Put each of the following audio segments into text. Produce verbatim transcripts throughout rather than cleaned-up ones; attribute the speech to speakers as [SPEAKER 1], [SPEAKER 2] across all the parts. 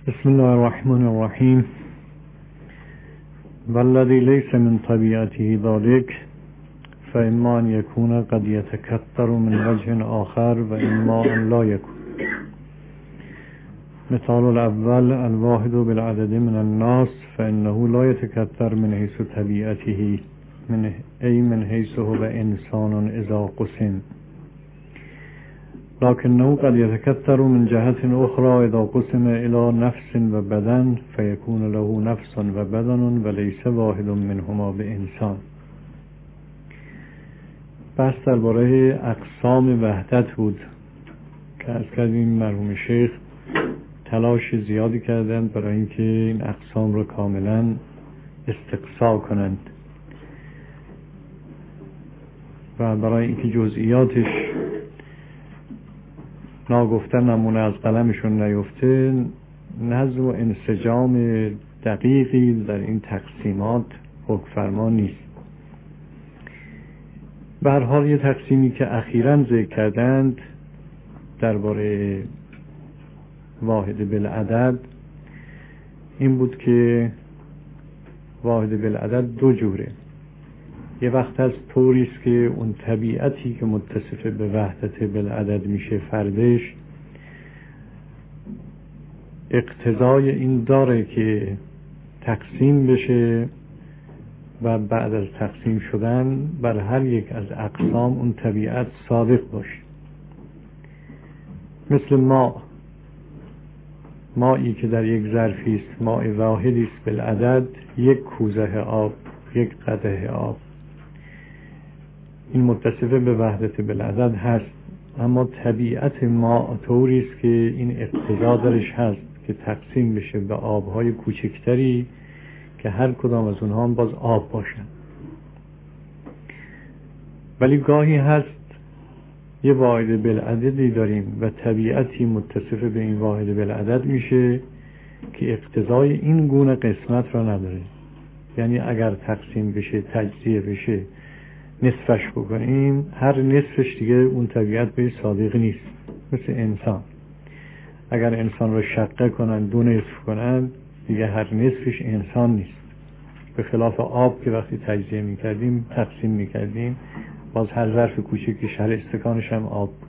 [SPEAKER 1] بسم الله الرحمن الرحیم. والذی لیس من طبیعته ذلك فإما أن يكون قد يتكثر من وجه آخر وإما أن لا يكون. مثال الأول الواحد بالعدد من الناس فإنه لا يتكثر من حيث طبيعته من أي من حيث هو إنسان إذا قسم، لكنه قد يتكثر من جهة أخرى إذا قسم إلى نفس وبدن فيكون له نفس وبدن وليس واحد منهما بإنسان. بحث درباره اقسام وحدت بود که از کردیم مرحوم شیخ تلاش زیادی کردند برای اینکه این اقسام رو کاملا استقصا کنند و برای اینکه جزئیاتش ناگفته نمونه از قلمشون نیفته، نظم و انسجام دقیقی در این تقسیمات حکم فرما نیست. به هر حال یه تقسیمی که اخیراً ذکر کردند درباره واحد بالعدد این بود که واحد بالعدد دو جوره. یه وقت از طوریست که اون طبیعتی که متصف به وحدت بالعدد میشه فردش اقتضای این داره که تقسیم بشه و بعد از تقسیم شدن بر هر یک از اقسام اون طبیعت صادق باشه. مثل ما مایی که در یک ظرفی است، ماء واحدی است بالعدد، یک کوزه آب، یک قدح آب، این متصف به وحدت بالعدد هست، اما طبیعت ما طوری است که این اقتضا درش هست که تقسیم بشه به آبهای کوچکتری که هر کدام از اونها هم باز آب باشن. ولی گاهی هست یه واحد بالعددی داریم و طبیعتی متصف به این واحد بالعدد میشه که اقتضای این گونه قسمت را نداره. یعنی اگر تقسیم بشه، تجزیه بشه، نصفش بکنیم، هر نصفش دیگه اون طبیعت به صادق نیست. مثل انسان، اگر انسان رو شقه کنن، دو نصف کنن، دیگه هر نصفش انسان نیست. به خلاف آب که وقتی تجزیه میکردیم، تقسیم میکردیم، باز هر ظرف کوچکش، هر استکانش هم آب بود.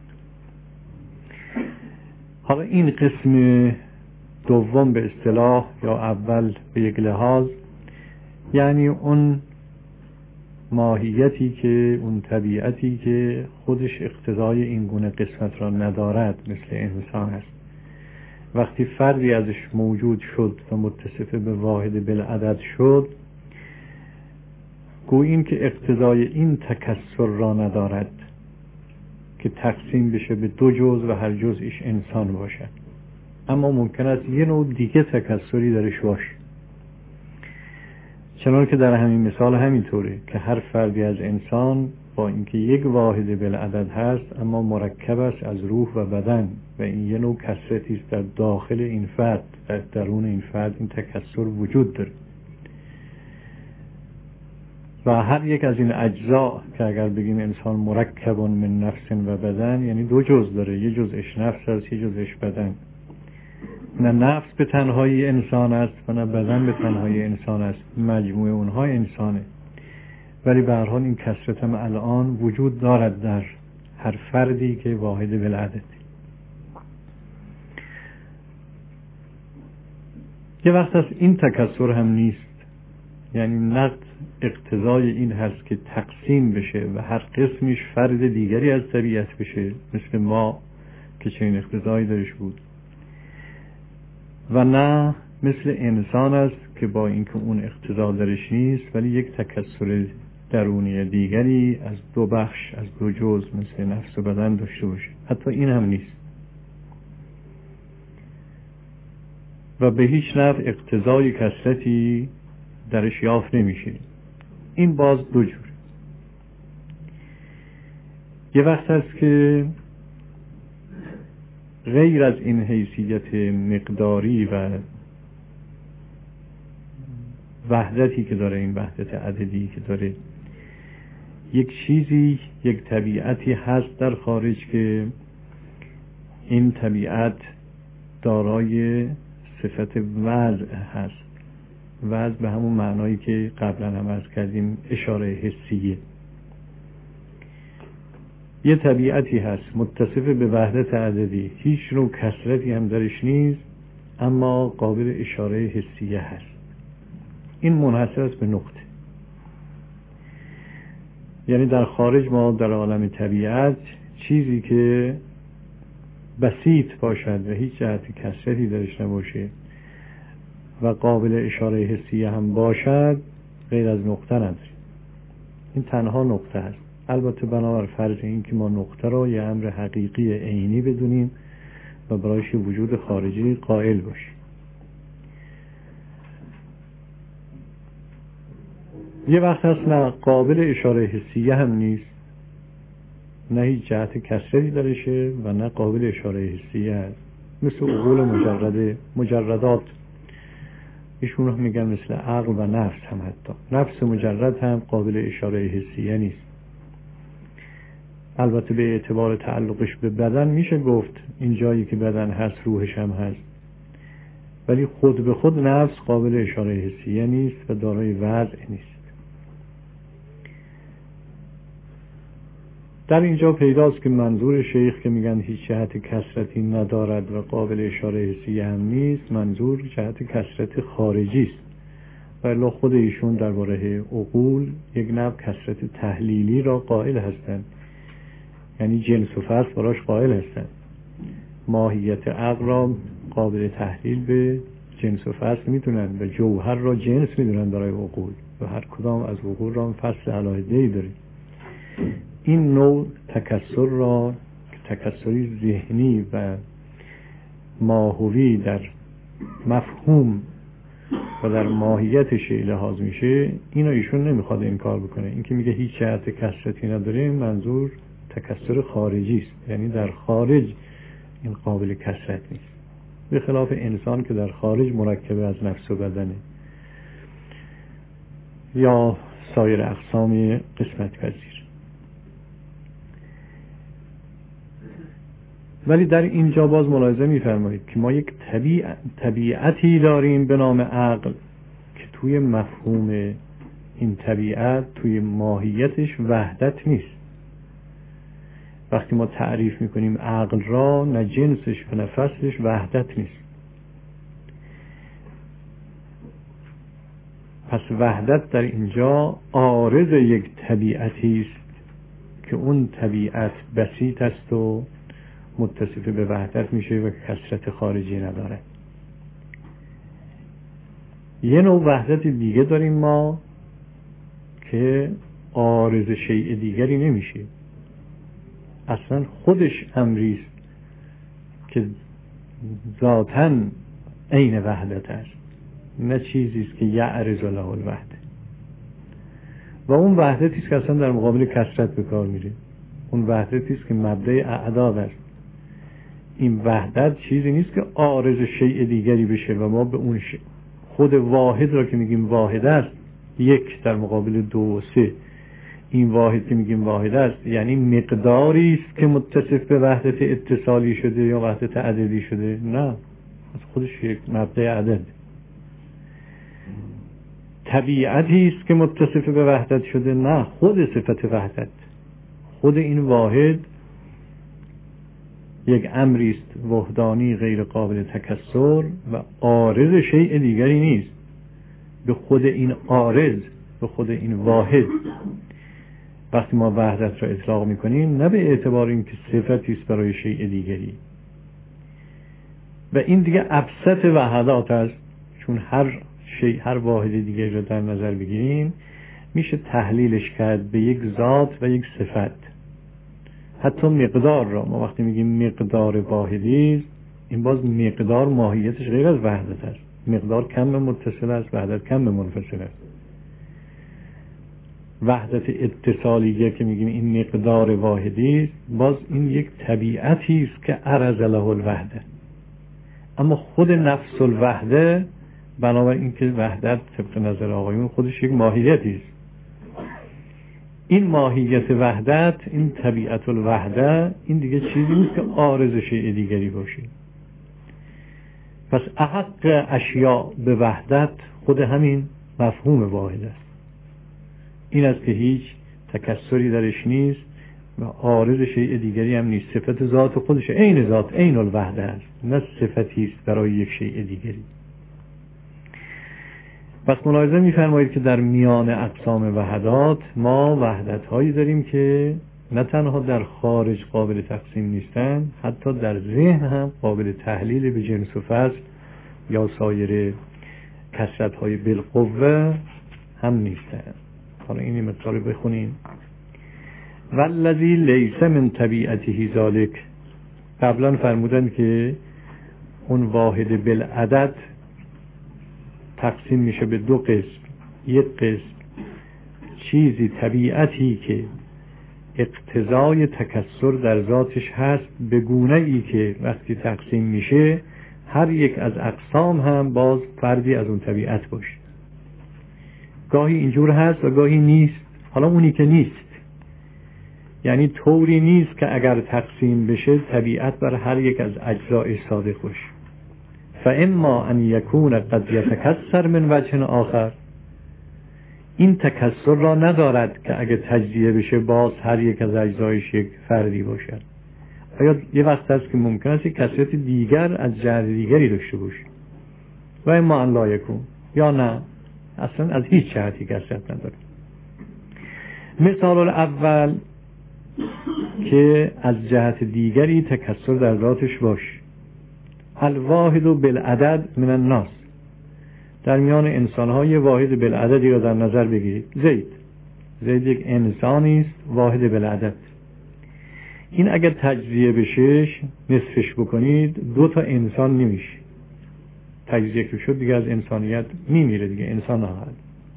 [SPEAKER 1] حالا این قسم دوم به اصطلاح یا اول به یک لحاظ یعنی اون ماهیتی که اون طبیعتی که خودش اقتضای این گونه قسمت را ندارد مثل انسان است. وقتی فردی ازش موجود شد و متصف به واحد بالعدد شد، گوییم که اقتضای این تکثر را ندارد که تقسیم بشه به دو جز و هر جزئیش انسان باشد، اما ممکن است یه نوع دیگه تکثری درش باشه. چنان که در همین مثال همینطوره که هر فردی از انسان با اینکه یک واحد بالعدد هست اما مرکب است از روح و بدن و این یه نوع کثرتی است در داخل این فرد، در درون این فرد این تکثر وجود داره و هر یک از این اجزا که اگر بگیم انسان مرکب من نفس و بدن یعنی دو جز داره، یه جزش نفس است، یه جزش بدن. نه نفس به تنهایی انسان است و نه بدن به تنهایی انسان است، مجموع اونها انسانه، ولی به هر حال این کثرت هم الان وجود دارد در هر فردی که واحد بالعدد. یه وقت از این تکثر هم نیست، یعنی نقد اقتضای این هست که تقسیم بشه و هر قسمش فرد دیگری از طبیعت بشه، مثل ما که چنین اقتضایی درش بود، و نه مثل انسان است که با اینکه اون اقتضا درش نیست ولی یک تکثر درونی دیگری از دو بخش، از دو جز مثل نفس و بدن داشته باشه. حتی این هم نیست و به هیچ نوع اقتضای کثرتی درش یافت نمیشه. این باز دو جور. یه وقت هست که غیر از این حیثیت مقداری و وحدتی که داره، این وحدت عددی که داره، یک چیزی، یک طبیعتی هست در خارج که این طبیعت دارای صفت وضع هست. وضع به همون معنایی که قبلا هم عرض کردیم اشاره حسیه. یه طبیعتی هست متصف به وحدت عددی، هیچ نوع کثرتی هم درش نیست، اما قابل اشاره حسیه هست. این منحصر است به نقطه. یعنی در خارج ما در عالم طبیعت چیزی که بسیط باشد و هیچ جهت کثرتی درش نباشه و قابل اشاره حسیه هم باشد غیر از نقطه نداریم. این تنها نقطه است. البته بنابر فرض این که ما نقطه را یه امر حقیقی عینی بدونیم و برایش وجود خارجی قائل باشیم. یه وقت هست نه قابل اشاره حسیه هم نیست، نه هیچ جهت کثرتی درشه و نه قابل اشاره حسیه هست، مثل عقول مجرده، مجردات ایشون رو میگن مثل عقل و نفس هم. حتی نفس مجرد هم قابل اشاره حسیه نیست. البته به اعتبار تعلقش به بدن میشه گفت این جایی که بدن هست روحش هم هست، ولی خود به خود نفس قابل اشاره حسیه نیست و دارای وضع نیست. در اینجا پیداست که منظور شیخ که میگن هیچ جهت کثرتی ندارد و قابل اشاره حسیه هم نیست، منظور جهت کثرت خارجی است. ولی خود ایشون درباره عقول یک نوع کثرت تحلیلی را قائل هستند، یعنی جنس و فصل براش قائل هستند. ماهیت عقل را قابل تحلیل به جنس و فصل میدونن و جوهر را جنس میدونن برای عقول و هر کدام از عقول را فصل علاهده‌ای داره. این نوع تکثر را که تکثری ذهنی و ماهوی در مفهوم و در ماهیت شیء لحاظ میشه، اینو ایشون نمیخواد این کار بکنه. این که میگه هیچ جهت کثرتی نداره منظور تکثر خارجی است، یعنی در خارج این قابل کثرت نیست، به خلاف انسان که در خارج مرکب از نفس و بدنه یا سایر اقسام قسمت پذیر. ولی در اینجا باز ملاحظه می‌فرمایید که ما یک طبیعت طبیعتی داریم به نام عقل که توی مفهوم این طبیعت، توی ماهیتش وحدت نیست. وقتی ما تعریف میکنیم عقل را، نه جنسش و نه فصلش وحدت نیست. پس وحدت در اینجا عارض یک طبیعتی است که اون طبیعت بسیط است و متصف به وحدت میشه و کثرت خارجی نداره. یه نوع وحدت دیگه داریم ما که عارض شیء دیگری نمیشه، اصلا خودش امری است که ذاتاً عین وحدت است، نه چیزی است که یعرض له الوحده. و اون وحدتی است که اصلا در مقابل کثرت به کار میره. اون وحدتی است که مبدأ اعداد است. این وحدت چیزی نیست که عارض شیء دیگری بشه و ما به اون خود واحد را که میگیم واحد است، یک در مقابل دو و سه، این واحد که میگیم واحد است یعنی مقداری است که متصف به وحدت اتصالی شده یا وحدت عددی شده. نه، از خودش یک مبدأ عدد. طبیعتی است که متصف به وحدت شده، نه، خود صفت وحدت، خود این واحد یک امری است وحدانی غیر قابل تکثر و عارض شیء دیگری نیست. به خود این عارض، به خود این واحد وقتی ما وحدت را اطلاق میکنیم، نه به اعتبار اینکه صفتی است برای شیء دیگری. و این دیگه ابسط وحدات است، چون هر شیء، هر واحد دیگری را در نظر بگیریم میشه تحلیلش کرد به یک ذات و یک صفت. حتی مقدار را ما وقتی میگیم مقدار واحدی، این باز مقدار ماهیتش غیر از وحدت است. مقدار کم متصل است، وحدت کم منفصل است. وحدت اتصالیه که میگیم این مقدار واحدی است، باز این یک طبیعتی است که عرض له الوحده. اما خود نفس الوحده، بنابراین اینکه وحدت طبق نظر آقایون خودش یک ماهیتی است، این ماهیت وحدت، این طبیعت الوحده، این دیگه چیزی نیست که عارض شیء دیگری باشه. پس احق اشیاء به وحدت خود همین مفهوم واحد است. این است که هیچ تکسری درش نیست و عارض شیء دیگری هم نیست. صفت ذات خودش عین ذات، عین الوحده است، نه صفتی است برای یک شیء دیگری. پس ملاحظه می‌فرمایید که در میان اقسام وحدات ما وحدت‌هایی داریم که نه تنها در خارج قابل تقسیم نیستند، حتی در ذهن هم قابل تحلیل به جنس و فصل یا سایر کثرت‌های بالقوه هم نیستند. حالا این مثال بخونیم. والذی لیس من طبیعته ذالک. قبلا فرمودن که اون واحد بالعدد تقسیم میشه به دو قسم. یک قسم چیزی طبیعتی که اقتضای تکثر در ذاتش هست به گونه ای که وقتی تقسیم میشه هر یک از اقسام هم باز فردی از اون طبیعت باشه. گاهی اینجور هست و گاهی نیست. حالا اونی که نیست یعنی طوری نیست که اگر تقسیم بشه طبیعت بر هر یک از اجزای صادق باشه. فاما ان یکون قد یتکثر من وجه آخر. این تکثر را ندارد که اگه تجزیه بشه باز هر یک از اجزایش یک فردی باشد. آیا یه وقت هست که ممکن است یک کثرت دیگر از جهت دیگری داشته باشه و اما ان لا یکون، یا نه اصلا از هیچ جهتی کثرت نداره. مثال اول که از جهت دیگری تکثر در ذاتش باشه. الواحد بالعدد من الناس. در میان انسان‌های واحد بالعددی را در نظر بگیرید. زید زید یک انسانی است واحد بالعدد. این اگر تجزیه بشه نصفش بکنید دو تا انسان نمیشه. تجزیه که شد دیگه از انسانیت میمیره، دیگه انسان نخواهد.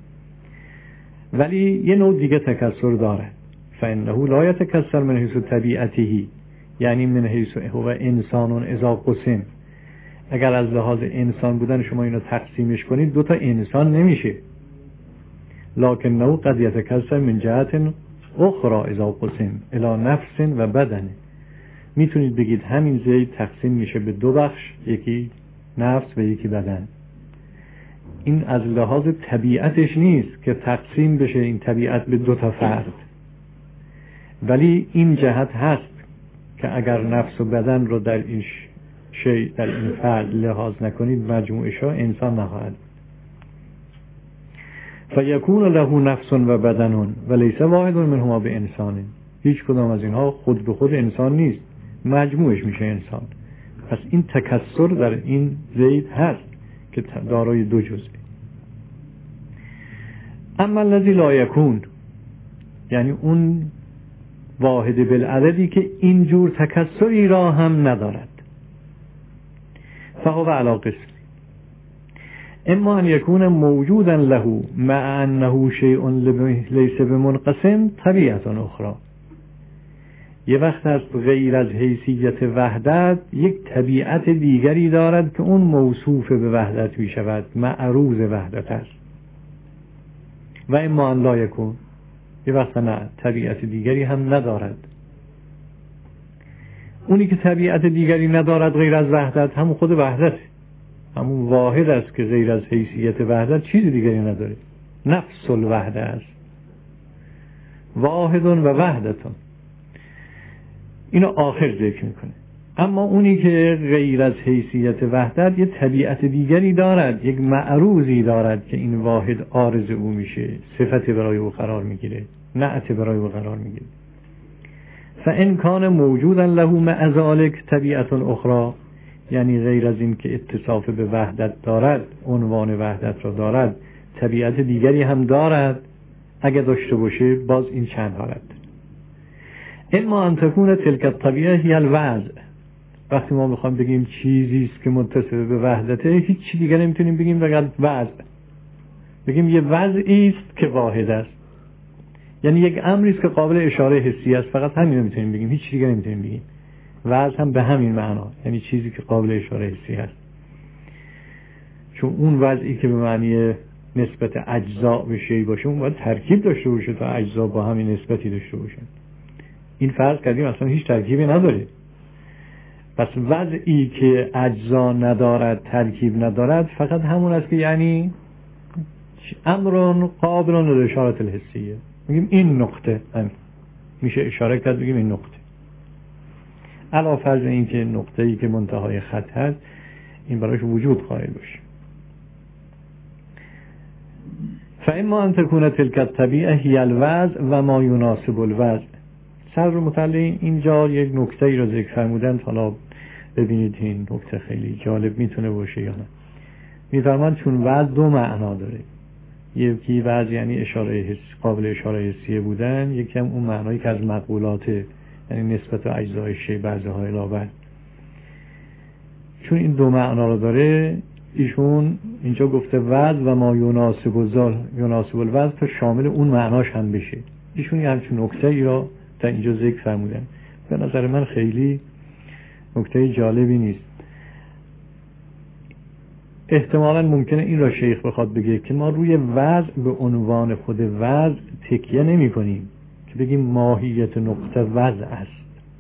[SPEAKER 1] ولی یه نوع دیگه تکثر داره. فانه لا یتکثر من حیث طبیعته، یعنی من حیث هو انسان اذا قسم. اگر از لحاظ انسان بودن شما اینو تقسیمش کنید دو تا انسان نمیشه. لکنه قد یتکثر من جهت اخرى اذا قسم الی نفس و بدن. میتونید بگید همین زید تقسیم میشه به دو بخش، یکی نفس و یکی بدن. این از لحاظ طبیعتش نیست که تقسیم بشه این طبیعت به دو تا فرد، ولی این جهت هست که اگر نفس و بدن رو در این شی در این فرد لحاظ نکنید مجموعشا انسان نخواهد. فیکون له نفس و بدن و لیس واحد منهما به انسان. هیچ کدام از اینها خود به خود انسان نیست، مجموعش میشه انسان. پس این تکثر در این زید هست که دارای دو جزء. اما الذی لا یکون، یعنی اون واحد بالعددی که اینجور تکثری را هم ندارد. فهو علی قسم. اما ان یکون موجودا له مع انه شیء لیس بمنقسم طبیعت اخرى. یه وقت هست غیر از حیثیت وحدت یک طبیعت دیگری دارد که اون موصوف به وحدت می شود، معروض وحدت است. و اما ان لا یکون، یه وقت نه طبیعت دیگری هم ندارد. اونی که طبیعت دیگری ندارد غیر از وحدت همون خود وحدت، همون واحد است که غیر از حیثیت وحدت چیز دیگری نداره. نفس الوحده است، واحد و وحدتون. اینو آخر ذکر میکنه. اما اونی که غیر از حیثیت وحدت یه طبیعت دیگری دارد، یک معروضی دارد که این واحد عارض او میشه، صفت برای او قرار میگیره، نعت برای او قرار میگیره. فان کان موجودا له مع ذلک طبیعت اخرى، یعنی غیر از این که اتصاف به وحدت دارد، عنوان وحدت را دارد، طبیعت دیگری هم دارد. اگه داشته باشه باز این چند حالت. اما ان تکون تلک الطبیعه هی الوضع. وقتی ما میخوام بگیم چیزی است که متصف به وحدته، هیچ چیز دیگه نمیتونیم بگیم بگیم وضع. بگیم یه وضعی است که واحد است، یعنی یک امری است که قابل اشاره حسی است. فقط همین رو میتونیم بگیم، هیچ دیگه نمیتونیم بگیم. وضع هم به همین معنا، یعنی چیزی که قابل اشاره حسی است. چون اون وضعی که به معنی نسبت اجزا به شی باشه اون باید ترکیب داشته باشه تا اجزا با همین نسبتی داشته باشن. این فرض کردیم اصلا هیچ ترکیبی نداره. پس وضعی که اجزا ندارد، ترکیب ندارد، فقط همون است که یعنی امر قابل للاشارة الحسیه، میگیم این نقطه هم. میشه اشاره کرد بگیم این نقطه، علاوه فرض این که نقطه‌ای که منتهای خط هست این براش وجود قائل باشه. فاما ان تكون تلك الطبيعه هي الوضع و ما يناسب الوضع. صدر مطلع اینجا یک نکته‌ای را ذکر فرمودند، حالا ببینید این نکته خیلی جالب میتونه باشه یا نه. میفرمایند چون وضع دو معنا داره، یکی وضع یعنی اشاره حس، قابل اشاره حسیه بودن، یکی هم اون معنایی که از مقولاته، یعنی نسبت اجزای شی بعضهای لاور. چون این دو معنا رو داره، ایشون اینجا گفته وضع و ما یناسب الزال یناسب الوضع تا شامل اون معناش هم بشه. ایشون یه همچون نکته ای را در اینجا ذکر فرمودن، به نظر من خیلی نکته جالبی نیست. احتمالاً ممکنه این را شیخ بخواد بگه که ما روی وضع به عنوان خود وضع تکیه نمی کنیم که بگیم ماهیت نقطه وضع است،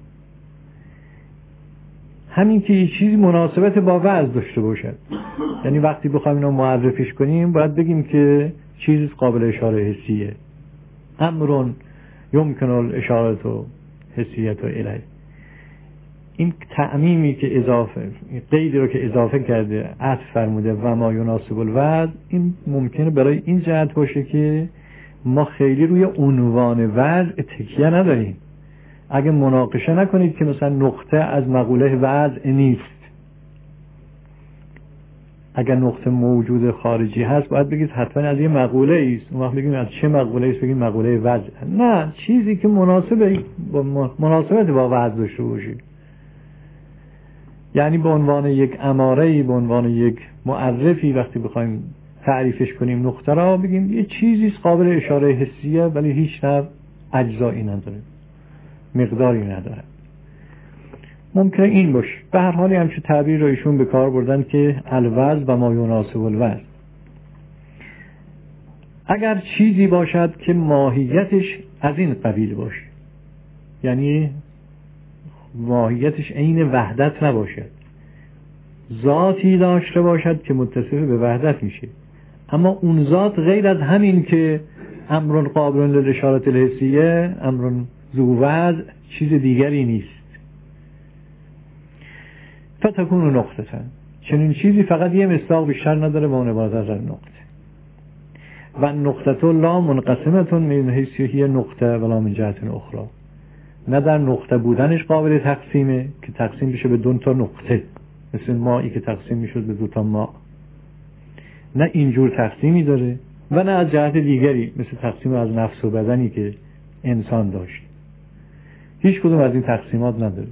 [SPEAKER 1] همین که یه چیزی مناسبت با وضع داشته باشد. یعنی وقتی بخوایم اینو معرفیش کنیم باید بگیم که چیز قابل اشاره حسیه، امر یمکن الاشاره و حسیت الیه. این تعمیمی که اضافه، قیدی رو که اضافه کرده، عطف فرموده و ما یناسب الوضع، این ممکنه برای این جهت باشه که ما خیلی روی عنوان وضع تکیه نداریم. اگه مناقشه نکنید که مثلا نقطه از مقوله وضع نیست، اگر نقطه موجود خارجی هست باید بگید حتما از یه مقوله است. اون وقت بگیم از چه مقوله است، بگیم مقوله وضع. نه، چیزی که مناسبه با مناسبت با وضع داشته باشه، یعنی به عنوان یک اماره‌ای، به عنوان یک معرفی وقتی بخوایم تعریفش کنیم نقطه را، بگیم یه چیزی قابل اشاره حسیه ولی هیچ نوع اجزایی نداره، مقداری نداره. ممکنه این باشه. به هر حال همچون تعبیر رو ایشون به کار بردن که الوضع و ما یناسب الوضع. اگر چیزی باشد که ماهیتش از این قبیل باشه، یعنی ماهیتش عین وحدت نباشد، ذاتی داشته باشد که متصف به وحدت میشه، اما اون ذات غیر از همین که امر قابل للاشاره الحسیه، امر ذو وضع، چیز دیگری نیست. فتکون نقطه، چنین چیزی فقط یه مصداق بیشتر نداره با اون عبارت از نقطه. و نقطه لا منقسمتون من حیث هی نقطه ولا من جهت اخرى. نه در نقطه بودنش قابل تقسیمه که تقسیم بشه به دو تا نقطه، مثل مایی که تقسیم میشد به دو تا ما، نه اینجور تقسیمی داره، و نه از جهت دیگری مثل تقسیم از نفس و بدنی که انسان داشت. هیچ کدوم از این تقسیمات نداره.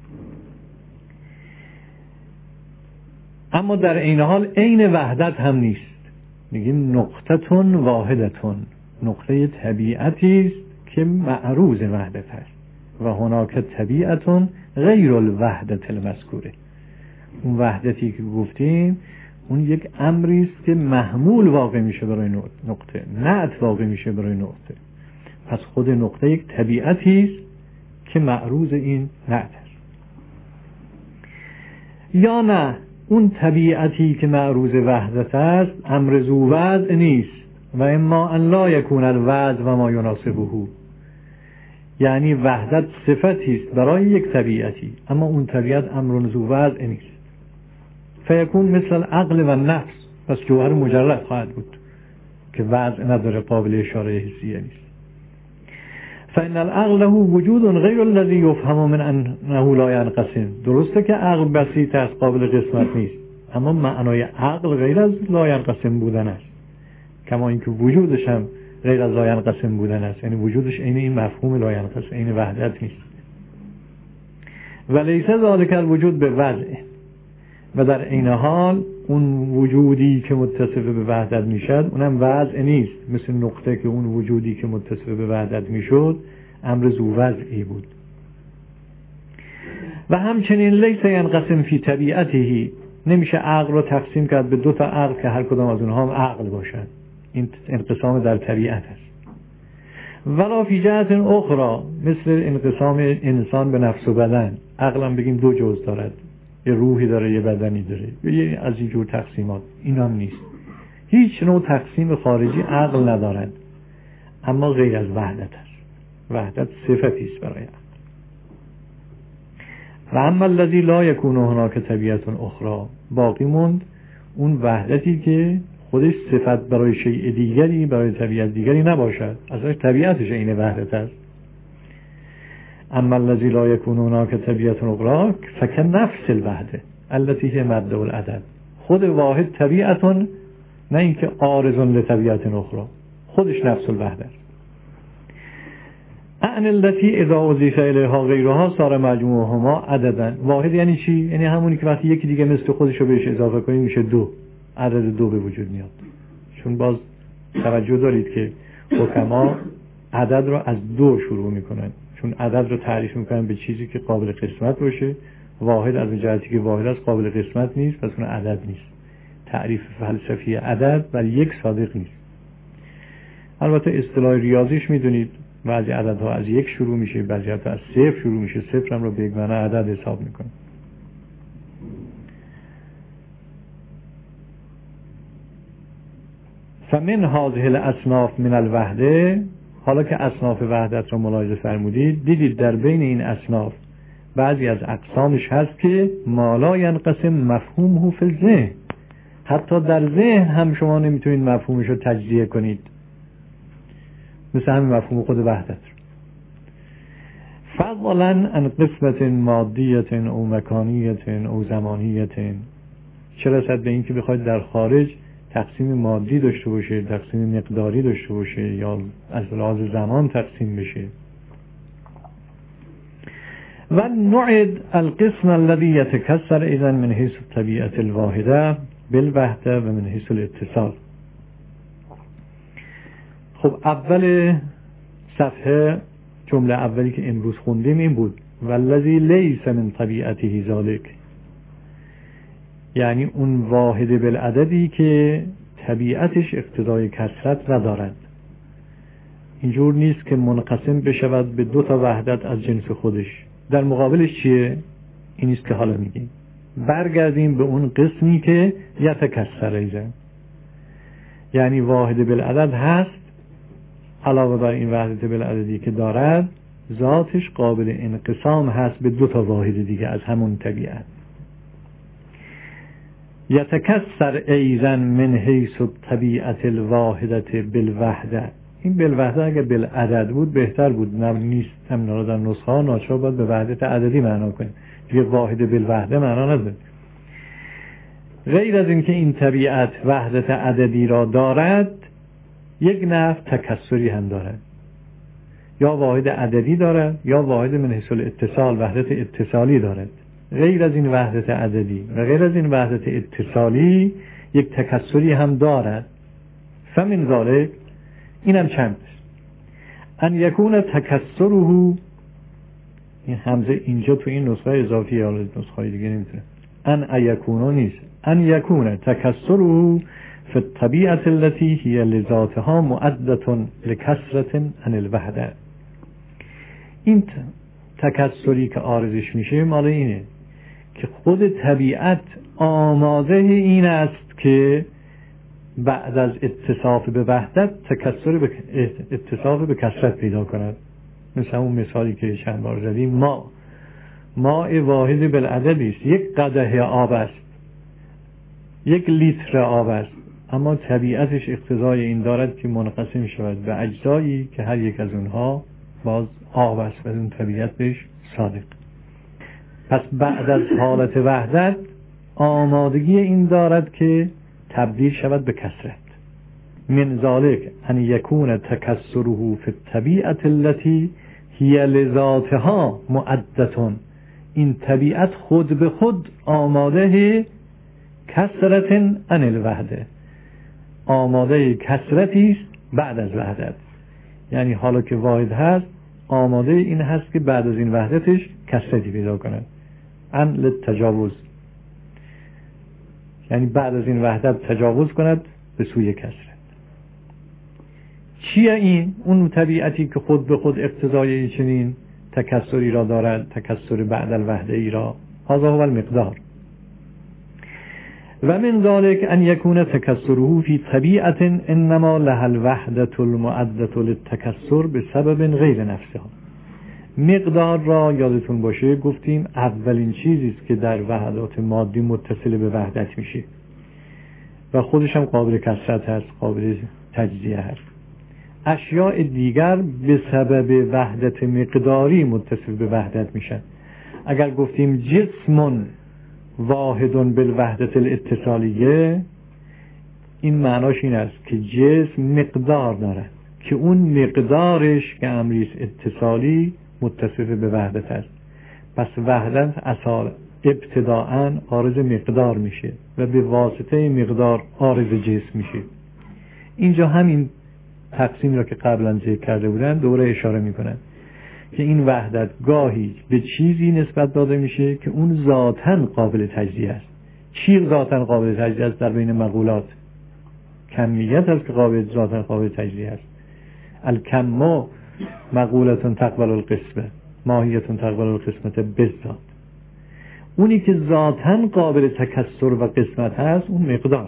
[SPEAKER 1] اما در این حال عین وحدت هم نیست. میگیم نقطتون واحدتون، نقطه طبیعتی است که معروض وحدت است و هناک طبیعتون غیر الوحدت المذکوره. اون وحدتی که گفتیم اون یک امری است که محمول واقع میشه برای نقطه، نعت واقع میشه برای نقطه. پس خود نقطه یک طبیعتی است که معروض این نعت است. یا نه، اون طبیعتی که معروض وحدت است امر ذو وضع نیست، و اما ان لا یکون الوضع و ما یناسبه، یعنی وحدت صفتی است برای یک طبیعتی اما اون طبیعت امر ذو وضع نیست. فیکون مثل العقل و نفس، پس جوهر مجرد خواهد بود که وضع نداره، قابل اشاره حسیه نیست. فإن العقل له وجود غیر الذي يفهم من انه لا ينقسم. درسته که عقل بسیط است، قابل قسمت نیست، اما معنای عقل غیر از لا ينقسم بودن است، کما اینکه وجودش هم غیر از لا ينقسم بودن است، یعنی وجودش عین این مفهوم لا ينقسم، عین وحدت نیست. ولیس ذلک الوجود به وضع، و در این حال اون وجودی که متصف به وحدت میشد اونم وضع نیست، مثل نقطه که اون وجودی که متصف به وحدت میشد امر ذو وضعی بود. و همچنین لیس ینقسم فی طبیعته، نمیشه عقل رو تقسیم کرد به دو تا عقل که هر کدام از اونها هم عقل باشد، این انقسام در طبیعت است. ولا فی جهت اخرى، مثل انقسام انسان به نفس و بدن، عقل هم بگیم دو جزء دارد، یه روحی داره، یه بدنی داره، یه از این جور تقسیمات. این هم نیست. هیچ نوع تقسیم خارجی عقل ندارد، اما غیر از وحدت است. وحدت صفتی است برای عقل. و اما الذی لا یکون هناک طبیعت اخرى، باقی موند اون وحدتی که خودش صفت برای شیء دیگری، برای طبیعت دیگری نباشد، اصلا طبیعتش این وحدت است. اما الذی لا یکون هناک طبیعت اخرى فکنفس الوحده التي هي مبدأ العدد. خود واحد طبیعتون، نه اینکه عارض لطبیعت اخرى، خودش نفس الوحده است. ان التي اذا اضيف الیها غیرها صار مجموعهما عددا. واحد یعنی چی؟ یعنی همونی که وقتی یکی دیگه مثل خودش رو بهش اضافه کنیم میشه دو، عدد دو به وجود میاد. چون باز توجه دارید که حکما عدد رو از دو شروع میکنن، چون عدد رو تعریف میکنن به چیزی که قابل قسمت باشه. واحد از جهتی که واحد است قابل قسمت نیست، پس اون عدد نیست. تعریف فلسفی عدد بر یک صادق نیست. البته اصطلاح ریاضیش میدونید بعضی عددها از یک شروع میشه، بعضی عددها از صفر شروع میشه. صفر هم رو به یک معنی عدد حساب میکنه. فمن هذه الاصناف من الوحده، حالا که اصناف وحدت رو ملاحظه فرمودید، دیدید در بین این اصناف بعضی از اقسامش هست که ما لا ینقسم مفهومه فی الذهن، حتی در ذهن هم شما نمیتونید مفهومش رو تجزیه کنید، مثل همین مفهوم خود وحدت. فضلا عن قسمت مادیت او مکانیت او زمانیت، چه رسد به این که بخواید در خارج تقسیم مادی داشته باشه، تقسیم مقداری داشته باشه، یا از لحاظ زمان تقسیم بشه. و نعد القسم الذي يتكسر اذا من حيث الطبيعه الواحده بالوحده و من حيث الاتصال. خب اول صفحه جمله اولی که امروز خوندیم این بود والذی لیس من طبیعته ذلک، یعنی اون واحد بالعددی که طبیعتش اقتضای کثرت ندارد. اینجور نیست که منقسم بشود به دو تا وحدت از جنس خودش. در مقابلش چیه؟ این نیست که حالا میگیم. برگردیم به اون قسمی که یتکثر ایزن، یعنی واحد بالعدد هست، علاوه بر این وحدت بالعددی که دارد ذاتش قابل انقسام هست به دو تا واحد دیگه از همون طبیعت. یتکثر ایزن من حیث الطبیعت الواحدت بالوحده. این بالوحده اگر بالعدد بود بهتر بود، نه نیست. همین را در نسخه ها ناچار باید به وحدت عددی معنا کنیم، دیگه واحد بالوحده معنا نداره. غیر از اینکه این طبیعت وحدت عددی را دارد، یک نوع تکثری هم دارد. یا واحد عددی دارد یا واحد من حیث الاتصال، وحدت اتصالی دارد. غیر از این وحدت عددی و غیر از این وحدت اتصالی یک تکثری هم دارد. فمن ذالک، این هم چند ان یکون تکثره، این همزه اینجا تو این نسخه اضافی یا نسخه دیگه نمیتونه، ان یکون نیست، ان یکون تکثره فی الطبیعت التي هي لذاتها معدة لکثرة عن الوحده. این تکثری که عارضش میشه مال اینه که خود طبیعت آماده این است که بعد از اتصاف به وحدت تکثر به اتصاف به کثرت پیدا کند. مثل اون مثالی که چند بار زدیم، ما ماء واحد بالعددی است، یک قدح آب است، یک لیتر آب است، اما طبیعتش اقتضای این دارد که منقسم شود به اجزایی که هر یک از اونها باز آب است و اون طبیعت بهش صادق. پس بعد از حالت وحدت آمادگی این دارد که تبدیل شود به کثرت. من ذالک ان یکون تکثره فی الطبیعت التي هی لذاتها معدة، این طبیعت خود به خود آماده کثرت عن الوحده، آماده کثرتی است بعد از وحدت. یعنی حالا که واحد هست آماده این هست که بعد از این وحدتش کثرتی پیدا کند. ان للتجاوز، یعنی بعد از این وحدت تجاوز کند به سوی کثرت. چیه این؟ اون طبیعتی که خود به خود اقتضای چنین تکثری را دارد، تکثر بعد الوحده ای را. هذا هو المقدار، و من ذلك ان یکون تکسره فی طبیعت انما لها الوحدة المعدة للتکسر بسبب غیر نفسها. مقدار را یادتون باشه گفتیم اولین چیزی است که در وحدات مادی متصل به وحدت میشه و خودش هم قابل کثرت هست، قابل تجزیه هست. اشیاء دیگر به سبب وحدت مقداری متصل به وحدت میشن. اگر گفتیم جسم واحد بالوحدت الاتصالیه، این معناش این است که جسم مقدار داره که اون مقدارش که امریز اتصالی متصف به وحدت است. پس وحدت اصلا ابتداعاً عارض مقدار میشه و به واسطه مقدار عارض جسم میشه. اینجا همین تقسیم را که قبلا ذکر کرده بودن دوره اشاره میکنن که این وحدت گاهی به چیزی نسبت داده میشه که اون ذاتاً قابل تجزیه است. چی ذاتاً قابل تجزیه است؟ در بین مقولات کمیت است که قابل ذاتاً قابل تجزیه است. الکم مقولتون تقبل القسمه، ماهیتون تقبل القسمت بالذات. اونی که ذاتاً قابل تکسر و قسمت هست اون مقدار.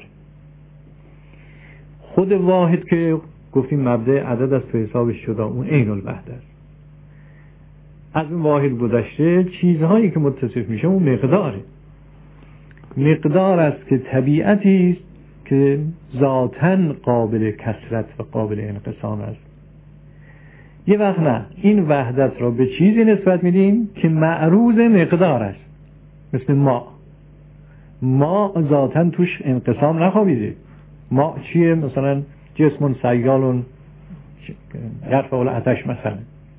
[SPEAKER 1] خود واحد که گفتیم مبدأ عدد از تو حسابش شده، اون عین الوحده است. از اون واحد گذشته چیزهایی که متصف میشه اون مقداره. مقدار است که طبیعتی است که ذاتاً قابل کثرت و قابل انقسام است. یه وقت نه، این وحدت را به چیزی نسبت میدیم که معروض مقدار است، مثل ما. ما ذاتاً توش انقسام نخوابیده. ما چیه؟ مثلا جسم سیال یرفع العطش مثلا.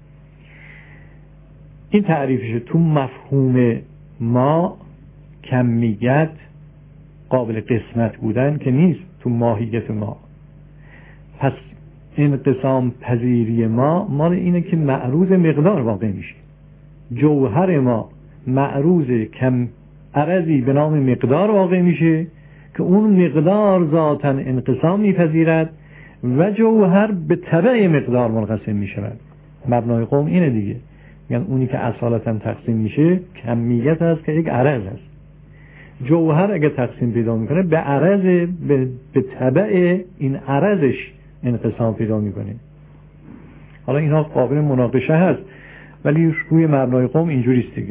[SPEAKER 1] این تعریفشه. تو مفهوم ما کمیت قابل قسمت بودن که نیست تو ماهیت ما. پس انقسام پذیری ما مال اینه که معروض مقدار واقع میشه. جوهر ما معروض کم عرضی به نام مقدار واقع میشه که اون مقدار ذاتاً انقسام میپذیرد و جوهر به تبع مقدار منقسم میشود. مبنای قوم اینه دیگه، یعنی اونی که اصالتاً تقسیم میشه کمیت است که یک عرض است. جوهر اگه تقسیم پیدا میکنه به عرض، به, به تبع این عرضش انقسام پیدا میکنه. حالا اینها قابل مناقشه هست ولی روی مبنای قوم اینجوریست دیگه.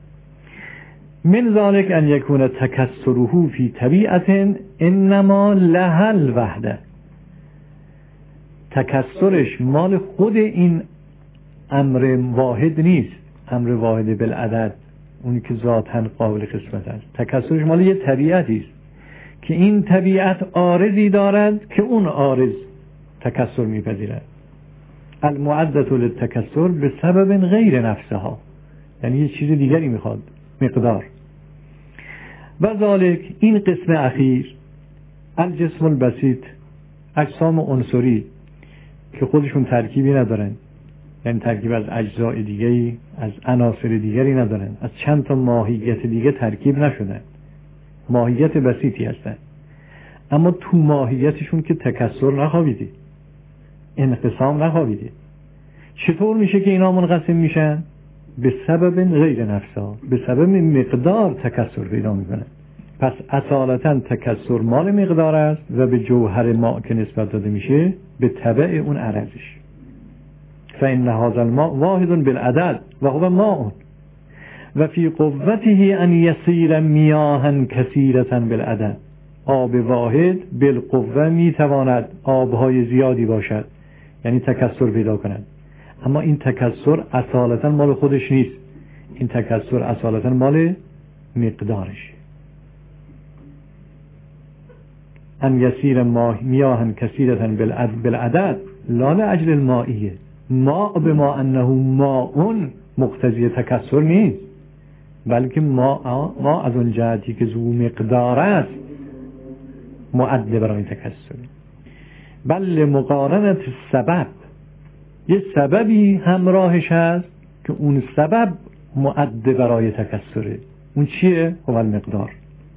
[SPEAKER 1] من ذالک ان یکون تکسره فی طبیعت انما لها الوحده. تکسرش مال خود این امر واحد نیست، امر واحد بالعدد، اونی که ذاتاً قابل قسمت است. تکسرش مال یه طبیعتی است که این طبیعت عارضی دارد که اون عارض تکسر میپذیرد. المعدة للتکسر به سبب غیر نفسها، یعنی یه چیز دیگری میخواد، مقدار. و ذالک، این قسم اخیر، الجسم البسیط، اجسام عنصری که خودشون ترکیبی ندارن، یعنی ترکیب از اجزاء دیگری، از عناصر دیگری ندارن، از چند تا ماهیت دیگه ترکیب نشدن، ماهیت بسیطی هستن، اما تو ماهیتشون که تکسر نخوابیده، انقسام نخوابیده. چطور میشه که اینا منقسم میشن؟ به سبب غیر نفسها، به سبب مقدار تکسر پیدا میکنن. پس اصالتا تکسر مال مقدار است و به جوهر ما که نسبت داده میشه به تبع اون عرضش. فإن هذا الماء واحد بالعدد و هو ماء و فی قوته ان یصیر میاها کثیرة بالعدد. آب واحد بالقوه میتواند آبهای زیادی باشد، یعنی تکسر پیدا کند، اما این تکسر اصالتا مال خودش نیست، این تکسر اصالتا مال مقدارش. ان یصیر میاها کثیرة بالعدد لا لاجل المائیه. ما به ما انه ماء مقتضی تکسر نیست، بلکه ما ما از اون جهتی که ذو مقدار است معد برای تکسر. بل مقارنت سبب، یه سببی همراهش هست که اون سبب معد برای تکسره. اون چیه؟ هو المقدار.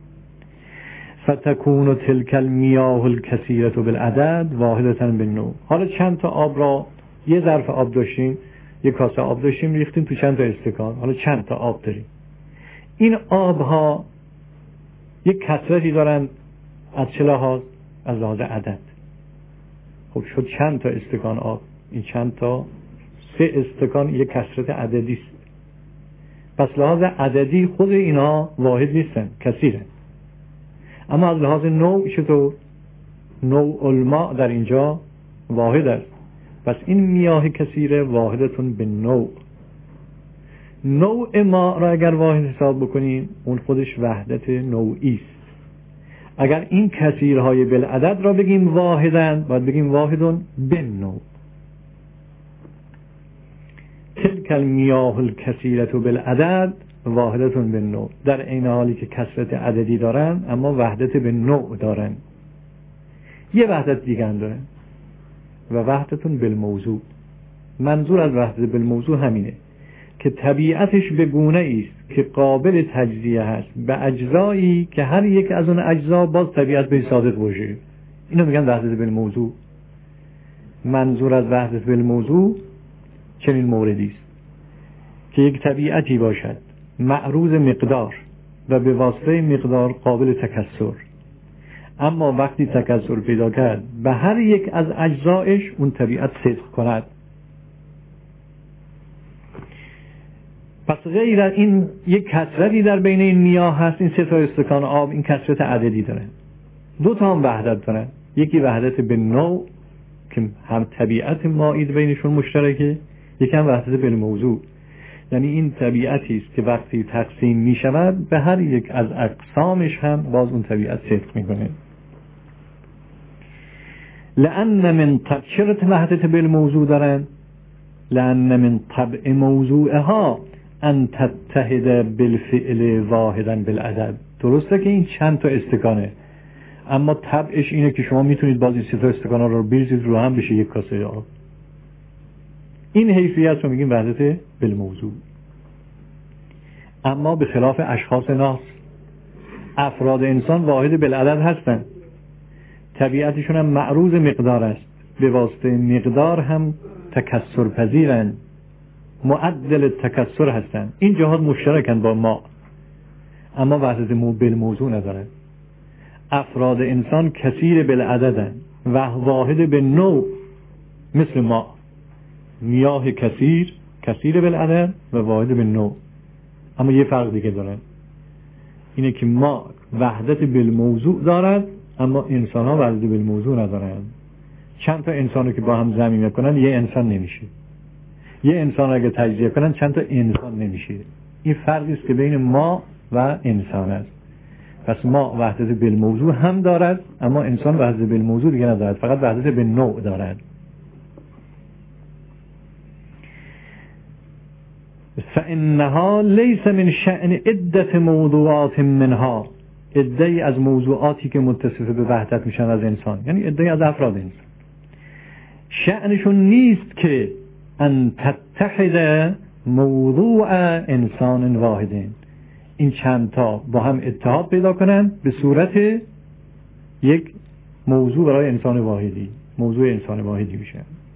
[SPEAKER 1] فتكون تلك المياه الكثيرة بالعدد واحدة بالنوع. حالا چند تا آب را، یه ظرف آب داشتیم، یه کاسه آب داشتیم، ریختیم تو چند تا استکان، حالا چند تا آب داریم. این آب ها یک کثرتی دارن. از چه لحاظ؟ از لحاظ عدد. خب شد چند تا استکان آب؟ این چند تا؟ سه استکان یک کثرت عددی است. پس لحاظ عددی خود اینا واحد نیستن، کثیرن. اما از لحاظ نوع چطور؟ نوع الماء در اینجا واحد است. پس این میاه کثیره واحدتون به نوع. نوع ما را اگر واحد حساب بکنیم اون خودش وحدت نوعی است. اگر این کثیرهای بالعدد را بگیم واحدن، باید بگیم واحدون به نوع. تلک المیاه الکثیرة بالعدد واحدتون به نوع. در این حالی که کثرت عددی دارن اما وحدت به نوع دارن. یه وحدت دیگه هم دارن و وحدتون بالموضوع. منظور از وحدت بالموضوع همینه که طبیعتش به گونه است که قابل تجزیه هست به اجزایی که هر یک از اون اجزا باز طبیعت به صادق باشه. اینو میگن وحدت بالموضوع. منظور از وحدت بالموضوع چنین موردی است که یک طبیعتی باشد معروض مقدار و به واسطه مقدار قابل تکثر، اما وقتی تکثر پیدا کرد به هر یک از اجزایش اون طبیعت صدق کند. پس غیر از این یک کثرتی در بین این میاه هست. این سه تا استکان آب این کثرت عددی داره. دو تا هم وحدت دارن. یکی وحدت به نوع که هم طبیعت مائید بینشون مشترکه، یکی هم وحدت به موضوع. یعنی این طبیعتی است که وقتی تقسیم می شود به هر یک از اقسامش هم باز اون طبیعت صدق میکنه. لأن من طبع چرا وحدت به موضوع دارن؟ لأن من طبع موضوعها ان تتحد بالفعل واحدا بالعدد. درسته که این چند تا استکانه، اما طبعش اینه که شما میتونید باز این سه تا استکانا رو بریزید رو هم بشه یک کاسه آب. این حیثیت رو میگیم وحدت بالموضوع. اما به خلاف اشخاص ناس، افراد انسان واحد بالعدد هستن، طبیعتشون هم معروض مقدار است، به واسطه مقدار هم تکثر پذیرن، معدل تکثر هستن. این جهات مشترکن با ما، اما وحدت بالموضوع ندارن. افراد انسان کثیر بالعددن و واحد به نوع، مثل ما میاه کثیر کثیر بالعدد و واحد به نوع. اما یه فرق دیگه دارن، اینه که ما وحدت بالموضوع دارد اما انسان ها وحدت بالموضوع ندارن. چند تا انسانو که با هم زمین میکنن یه انسان نمیشه، یه انسان اگه تجزیه کنن چند تا انسان نمیشه. این فرقی است که بین ما و انسان است. پس ما وحدت بالموضوع هم دارد اما انسان وحدت بالموضوع دیگه ندارد، فقط وحدت به نوع دارد. فإنها ليس من شأن عدة موضوعات منها. عده‌ای از موضوعاتی که متصف به وحدت میشن از انسان، یعنی عده‌ای از افراد انسان، شأنشون نیست که ان تتحد موضوع انسان واحدین، این چند تا با هم اتحاد پیدا کنن به صورت یک موضوع برای انسان واحدی، موضوع انسان واحدی میشه.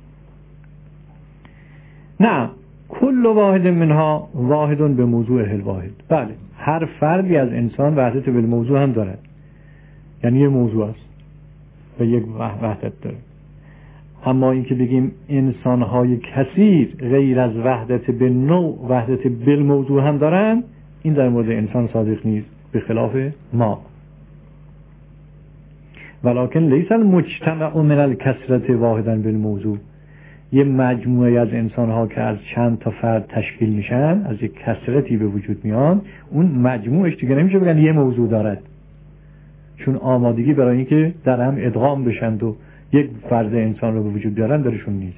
[SPEAKER 1] نه، کل واحد منها واحدون به موضوع الواحد. بله، هر فردی از انسان وحدت به موضوع هم داره، یعنی یه موضوع است و یک وحدت داره. اما این که بگیم انسان‌های کثیر غیر از وحدت به نوع وحدت بالموضوع هم دارن، این در مورد انسان صادق نیست، به خلاف ما. ولکن لیس المجتمع من الکثرة واحدا بالموضوع. یه مجموعه از انسان‌ها که از چند تا فرد تشکیل میشن، از یک کثرتی به وجود میان، اون مجموعش دیگه نمیشه بگن یه موضوع دارد، چون آمادگی برای اینکه در هم ادغام بشند و یک فرد انسان رو به وجود بیارن درشون نیست.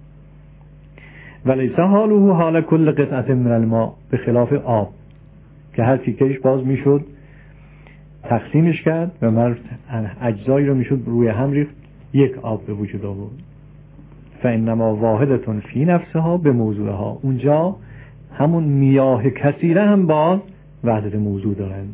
[SPEAKER 1] ولیس حاله حال کل قطعه من الماء، به خلاف آب که هر تیکهش باز میشد تقسیمش کرد و مرد اجزایی رو میشد روی هم ریخت، یک آب به وجود آورد. فانما واحدتون فی نفسها به موضوعها. اونجا همون میاه کثیره هم باز وحدت موضوع دارن.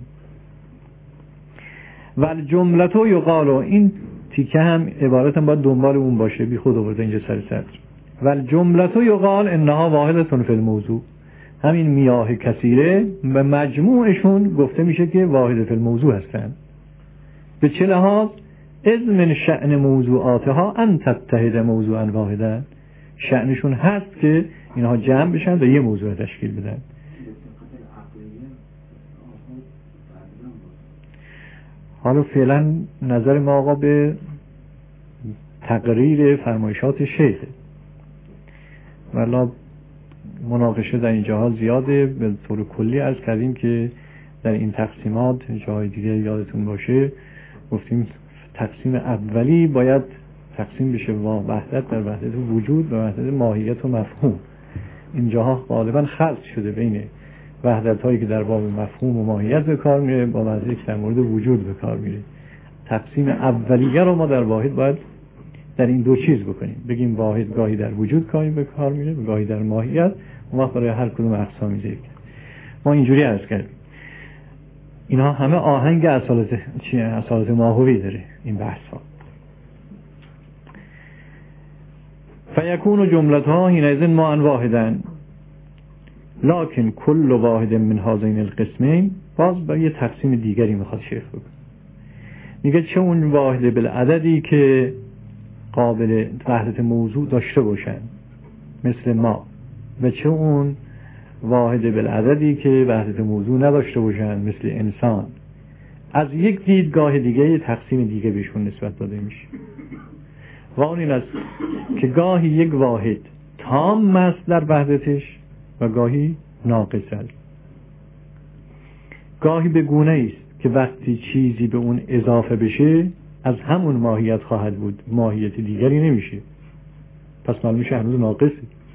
[SPEAKER 1] ول جملتو یقالو، این تیکه هم عبارت هم باید دنبال اون باشه، بی خود آورده اینجا سر سطر. ول جملتو یقال انها واحدتون فی الموضوع. همین میاه کثیره به مجموعشون گفته میشه که واحد فی الموضوع هستن. به چه لحاظ؟ اذ من شأن موضوعاتها ان تتحد موضوعا واحدا، شأنشون هست که اینها جمع بشن و یه موضوع تشکیل بدن. حالا فعلا نظر ما آقا به تقریر فرمایشات شیخ، ولی مناقشه در اینجاها زیاده. به طور کلی عرض کردیم که در این تقسیمات جای دیگه یادتون باشه گفتیم تقسیم اولی باید تقسیم بشه با وحدت در وحدت وجود و وحدت ماهیت و مفهوم. اینجاها غالبا خلط شده بین وحدت هایی که در باب مفهوم و ماهیت به کار میره با وحدتی که در مورد وجود به کار میره. تقسیم اولیه رو ما در واحد باید در این دو چیز بکنیم، بگیم واحد گاهی در وجود کاری به کار میره و گاهی در ماهیت، اون وقت برای هر کدوم اقسام ذکر ما اینجوری عرض کردیم. اینها همه آهنگ اصالت چیه؟ اصالت ماهوی داره این بحث ها. فیکون جملتها حینئذ ما ان واحدا لکن کل واحد من هذین القسمین. باز با یه تقسیم دیگری میخواد شیخ بکنه، میگه چه اون واحد بالعددی که قابل وحدت موضوع داشته باشن مثل ما، و چه اون واحد بالعددی که وحدت موضوع نداشته باشن مثل انسان. از یک دیدگاه دیگه تقسیم دیگه بهشون نسبت داده میشه و اون این است که گاهی یک واحد تام است در وحدتش و گاهی ناقص است. گاهی به گونه است که وقتی چیزی به اون اضافه بشه از همون ماهیت خواهد بود، ماهیت دیگری نمیشه، پس معلوم میشه هنوز ناقصه.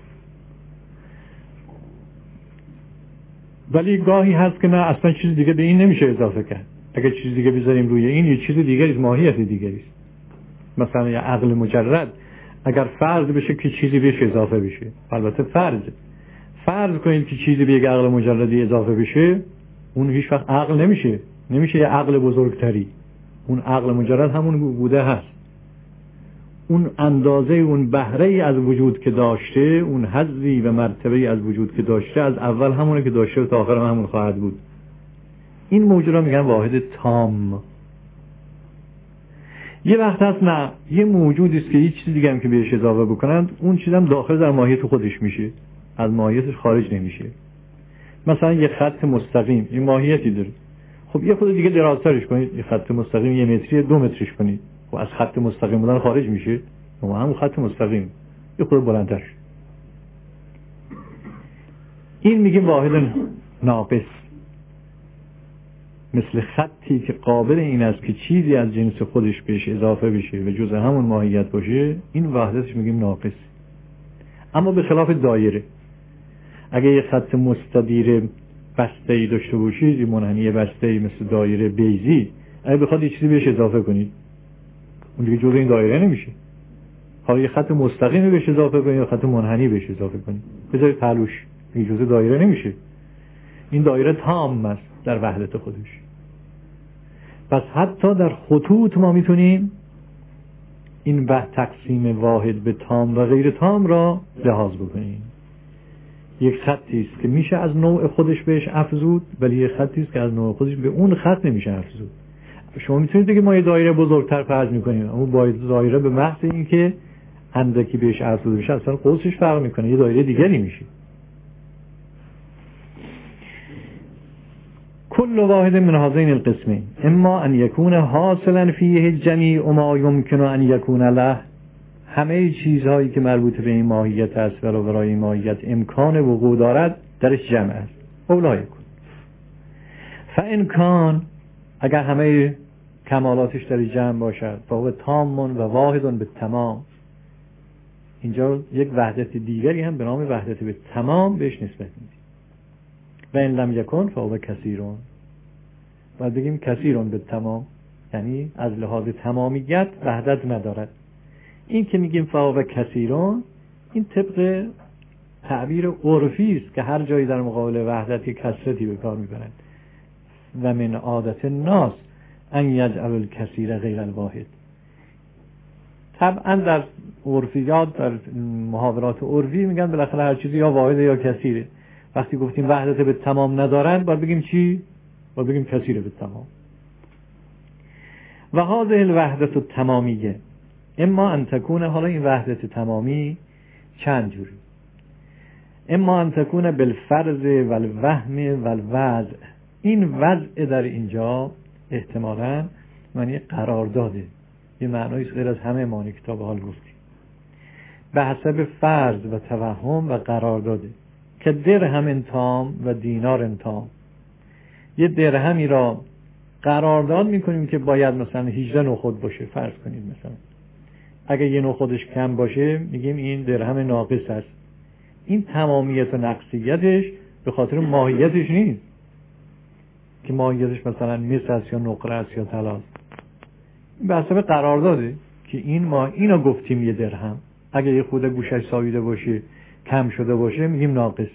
[SPEAKER 1] ولی گاهی هست که نه، اصلا چیز دیگه به این نمیشه اضافه کرد. اگر چیز دیگه بذاریم روی این یه چیز دیگری است، ماهیت دیگری است. مثلا یه عقل مجرد اگر فرض بشه که چیزی بهش اضافه بشه، البته فرض فرض کنید که چیزی به یک عقل مجردی اضافه بشه، اون هیچ وقت عقل نمیشه، نمیشه یه عقل بزرگتری. اون عقل مجرد همون بوده هست، اون اندازه اون بهره از وجود که داشته، اون حظی و مرتبه از وجود که داشته از اول همونه که داشته و تا آخر هم همون خواهد بود. این موجود را میگن واحد تام. یه وقت هست نه، یه موجودی است که هیچ چیز دیگه هم که بهش اضافه بکنند اون چیزم داخل در ماهیت خودش میشه، از ماهیتش خارج نمیشه. مثلا یه خط مستقیم یه ماهیتی داره، خب یه خود دیگه درازترش کنید، یه خط مستقیم یه متری دو مترش کنید، خب از خط مستقیم بودن خارج میشه، خب همون خط مستقیم یه خود بلندتر. این میگیم واحد ناقص، مثل خطی که قابل این است که چیزی از جنس خودش بهش اضافه بشه و جز همون ماهیت باشه، این وحدتش میگیم ناقص. اما به خلاف دایره، اگه یه خط مستدیر بسته‌ای داشته باشید، یه منحنی بسته‌ای مثل دایره بیضی، اگه بخواد یه چیزی بهش اضافه کنید اون دیگه جزء این دایره نمیشه. حالا یه خط مستقیمی بهش اضافه کنید یا خط منحنی بهش اضافه کنید، بذارید پهلوش، این جزء دایره نمیشه. این دایره تام است در وحدت خودش. پس حتی در خطوط ما میتونیم این وحدت تقسیم واحد به تام و غیر تام را لحاظ بکنیم. یک خطی است که میشه از نوع خودش بهش افزود، ولی یک خطی است که از نوع خودش به اون خط نمیشه افزود. شما میتونید بگید ما یه دایره بزرگتر فرض میکنیم، اما با دایره به محض این که اندکی بهش افزوده بشه اصلا قوسش فرق میکنه، یه دایره دیگری میشه. كل واحد من هذين القسمين اما ان يكون حاصلا فيه جميع ما يمكن ان يكون له. همه چیزهایی که مربوط به این ماهیت است و برای این ماهیت امکان وقوع دارد درش جمع است. اولا یکون فان کان، اگر همه کمالاتش در جمع باشد، فهو تام و واحد به تمام. اینجا یک وحدت دیگری هم به نام وحدت به تمام بهش نسبت میدیم. و این لم یکن فهو کثیرون، باید بگیم کثیرون به تمام، یعنی از لحاظ تمامیت وحدت ندارد. این که میگیم فهو کثیرون، این طبق تعبیر عرفی است که هر جایی در مقابل وحدت کثرتی به کار میبرند. و من عادت الناس ان یجعل الکثیر غیر الواحد. طبعا در عرفیات، در محاورات عرفی میگن بالاخره هر چیزی یا واحده یا کثیره، وقتی گفتیم وحدت به تمام ندارد باید بگیم چی؟ باید بگیم کثیر به تمام. و هذه الوحدت التمامیه اما ان تکون، حالا این وحدت تمامی چند جوری، اما ان تکون بالفرض و الوهم و الوضع. این وضع در اینجا احتمالاً معنی قرارداده، یه معنیش غیر از همه معنی کتاب حال گفتیم، به حسب فرض و توهم و قرارداده که درهم تام و دینار تام. یه درهمی را قرارداد میکنیم که باید مثلا هجده نخود باشه، فرض کنید مثلا اگه یه نخودش کم باشه میگیم این درهم ناقص است. این تمامیت و نقصیتش به خاطر ماهیتش نیست که ماهیتش مثلا مس است یا نقره است یا طلا است، به حسب قرارداده که این ما اینو گفتیم یه درهم اگه یه خود گوشش ساییده باشه کم شده باشه میگیم ناقص.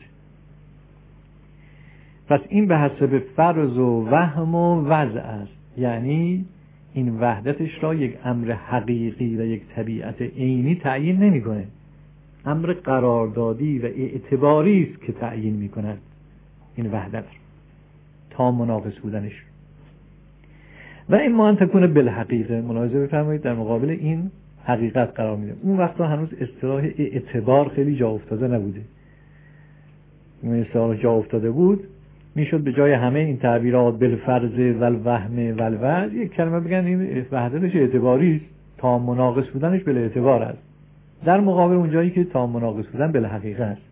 [SPEAKER 1] پس این به حسب فرض و وهم و وضع است، یعنی این وحدتش را یک امر حقیقی و یک طبیعت عینی تعیین نمیکنه، امر قراردادی و اعتباری است که تعیین میکند این وحدت تا مناقص بودنش. و اما ان تکون بالحقیقه، ملاحظه بفرمایید در مقابل این حقیقت قرار میده. اون وقتا هنوز اصطلاح اعتبار خیلی جا افتاده نبوده. اون اصطلاح جا افتاده بود میشد به جای همه این تعبیرات بالفرض و الوهم و الوضع یک کلمه بگن این وحدتش اعتباری است، تا مناقص بودنش بل اعتبار است، در مقابل اون جایی که تا مناقص بودن بل حقیقه است.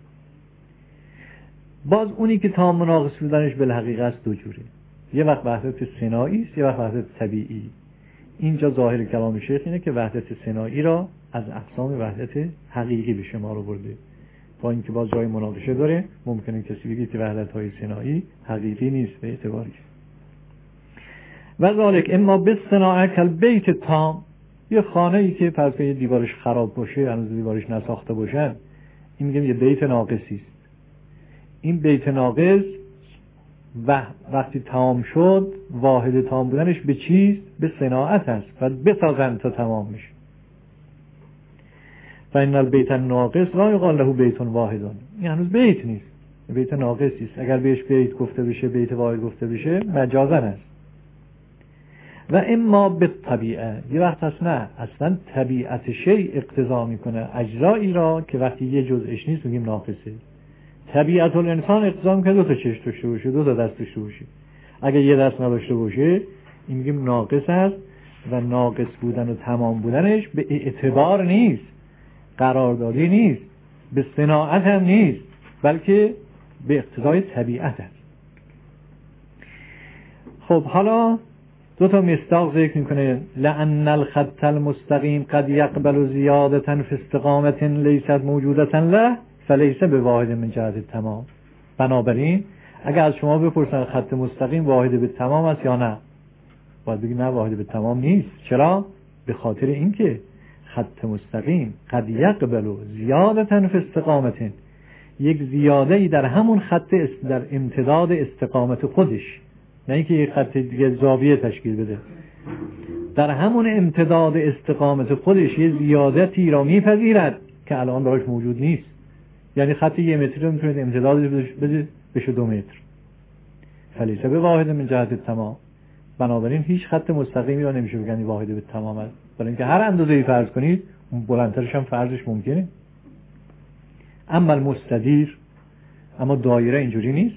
[SPEAKER 1] باز اونی که تا مناقص بودنش بل حقیقه است دو جوره، یه وقت وحدت ثنایی است، یه وقت وحدت طبیعی. اینجا ظاهر کلام شیخ اینه که وحدت ثنایی را از اقسام وحدت حقیقی به شمار آورده، با اینکه باز جای مناقشه داره، ممکنه کسی بگه که وحدت‌های ثنایی حقیقی نیست به اعتباری. و ذالک اما بالصناعه کالبیت تام، یه خانه‌ای که پس یه دیوارش خراب باشه، هنوز دیوارش نساخته باشه، این میگیم یه بیت ناقصی است. این بیت ناقص و وقتی تمام شد واحد تمام بودنش به چیست؟ به صناعت است و بسازن تا تمام میشه. و این البیت ناقص لا یقال له بیت واحد، این هنوز بیت نیست، بیت ناقصی است. اگر بهش بیت گفته بشه، بیت واحد گفته بشه، مجازن است. و اما به طبیعه، یه وقت هست نه اصلا طبیعت شیء اقتضا میکنه اجزایی را که وقتی یه جزءش نیست میگیم ناقصه. طبیعت الانسان اقتضا میکنه دو تا چشم داشته باشه، دو تا دست داشته باشه. اگه یه دست نداشته باشه این میگیم ناقص است و ناقص بودن و تمام بودنش به اعتبار نیست، قراردادی نیست، به صناعت هم نیست، بلکه به اقتضای طبیعت است. خب حالا دو تا مصداق ذکر میکنه. لأن الخط المستقیم قد یقبل زیادة فی استقامة لیست موجودة له فلیس به واحد من جهت تمام. بنابراین اگر از شما بپرسن خط مستقیم واحد به تمام است یا نه، باید بگید نه واحد به تمام نیست. چرا؟ به خاطر اینکه خط مستقیم قد یقبل زیادة فی استقامة، یک زیاده ای در همون خط در امتداد استقامت خودش، نه اینکه یک خط دیگه زاویه تشکیل بده، در همون امتداد استقامت خودش یه زیادتی را میپذیرد که الان براش موجود نیست. یعنی خط یه متری رو میتونید امتداد بده بشه دو متر، فلیسه به واحد من جهت تمام. بنابراین هیچ خط مستقیمی را نمیشه بگن واحد به تمام است، برای اینکه هر اندازه‌ای فرض کنید اون بلندترش هم فرضش ممکنه. اما المستدیر، اما دایره اینجوری نیست.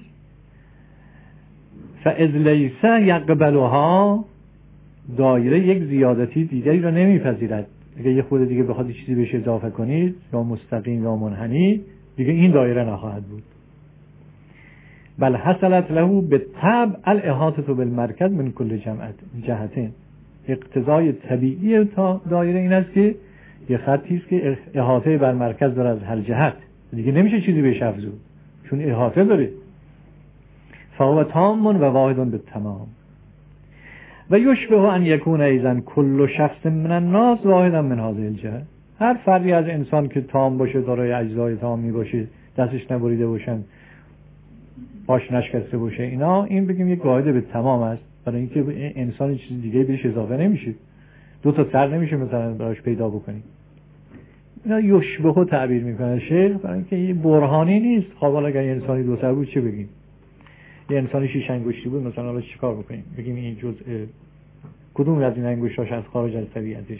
[SPEAKER 1] فاذ لیس یقبلها، دایره یک زیادتی دیگری را نمیپذیرد. اگه یه خود دیگه بخواد چیزی بهش اضافه کنید یا مستقیم یا منحنی، دیگه این دایره نخواهد بود. بل حصلت له بالطبع الاحاطه بالمرکز من کل جهتین. اقتضای طبیعی تا دایره این است که یه خطی است که احاطه بر مرکز داره از هر جهت، دیگه نمیشه چیزی بهش افزود چون احاطه داره. فهو تام و واحد به تمام. و یشبه ان یکون ایضا کل شخص من الناس واحدا من هذه الجهه. هر فردی از انسان که تام باشه، دارای اجزای تامی باشه، دستش نبریده باشن، پاش نشکسته باشه، اینا این بگیم یک واحد به تمام است، برای اینکه انسان چیز دیگه بهش اضافه نمیشه. دو تا سر نمیشه مثلا براش پیدا بکنی. اینا یشبهو تعبیر میکنه شیخ، برای اینکه این برهانی نیست. خب حالا اگر انسانی دو سر بود چه بگیم؟ یه انسانی شیش انگشتی بود مثلا، حالا چیکار بکنیم؟ بگیم این جزء کدوم از این انگشتاش از خارج از طبیعتش؟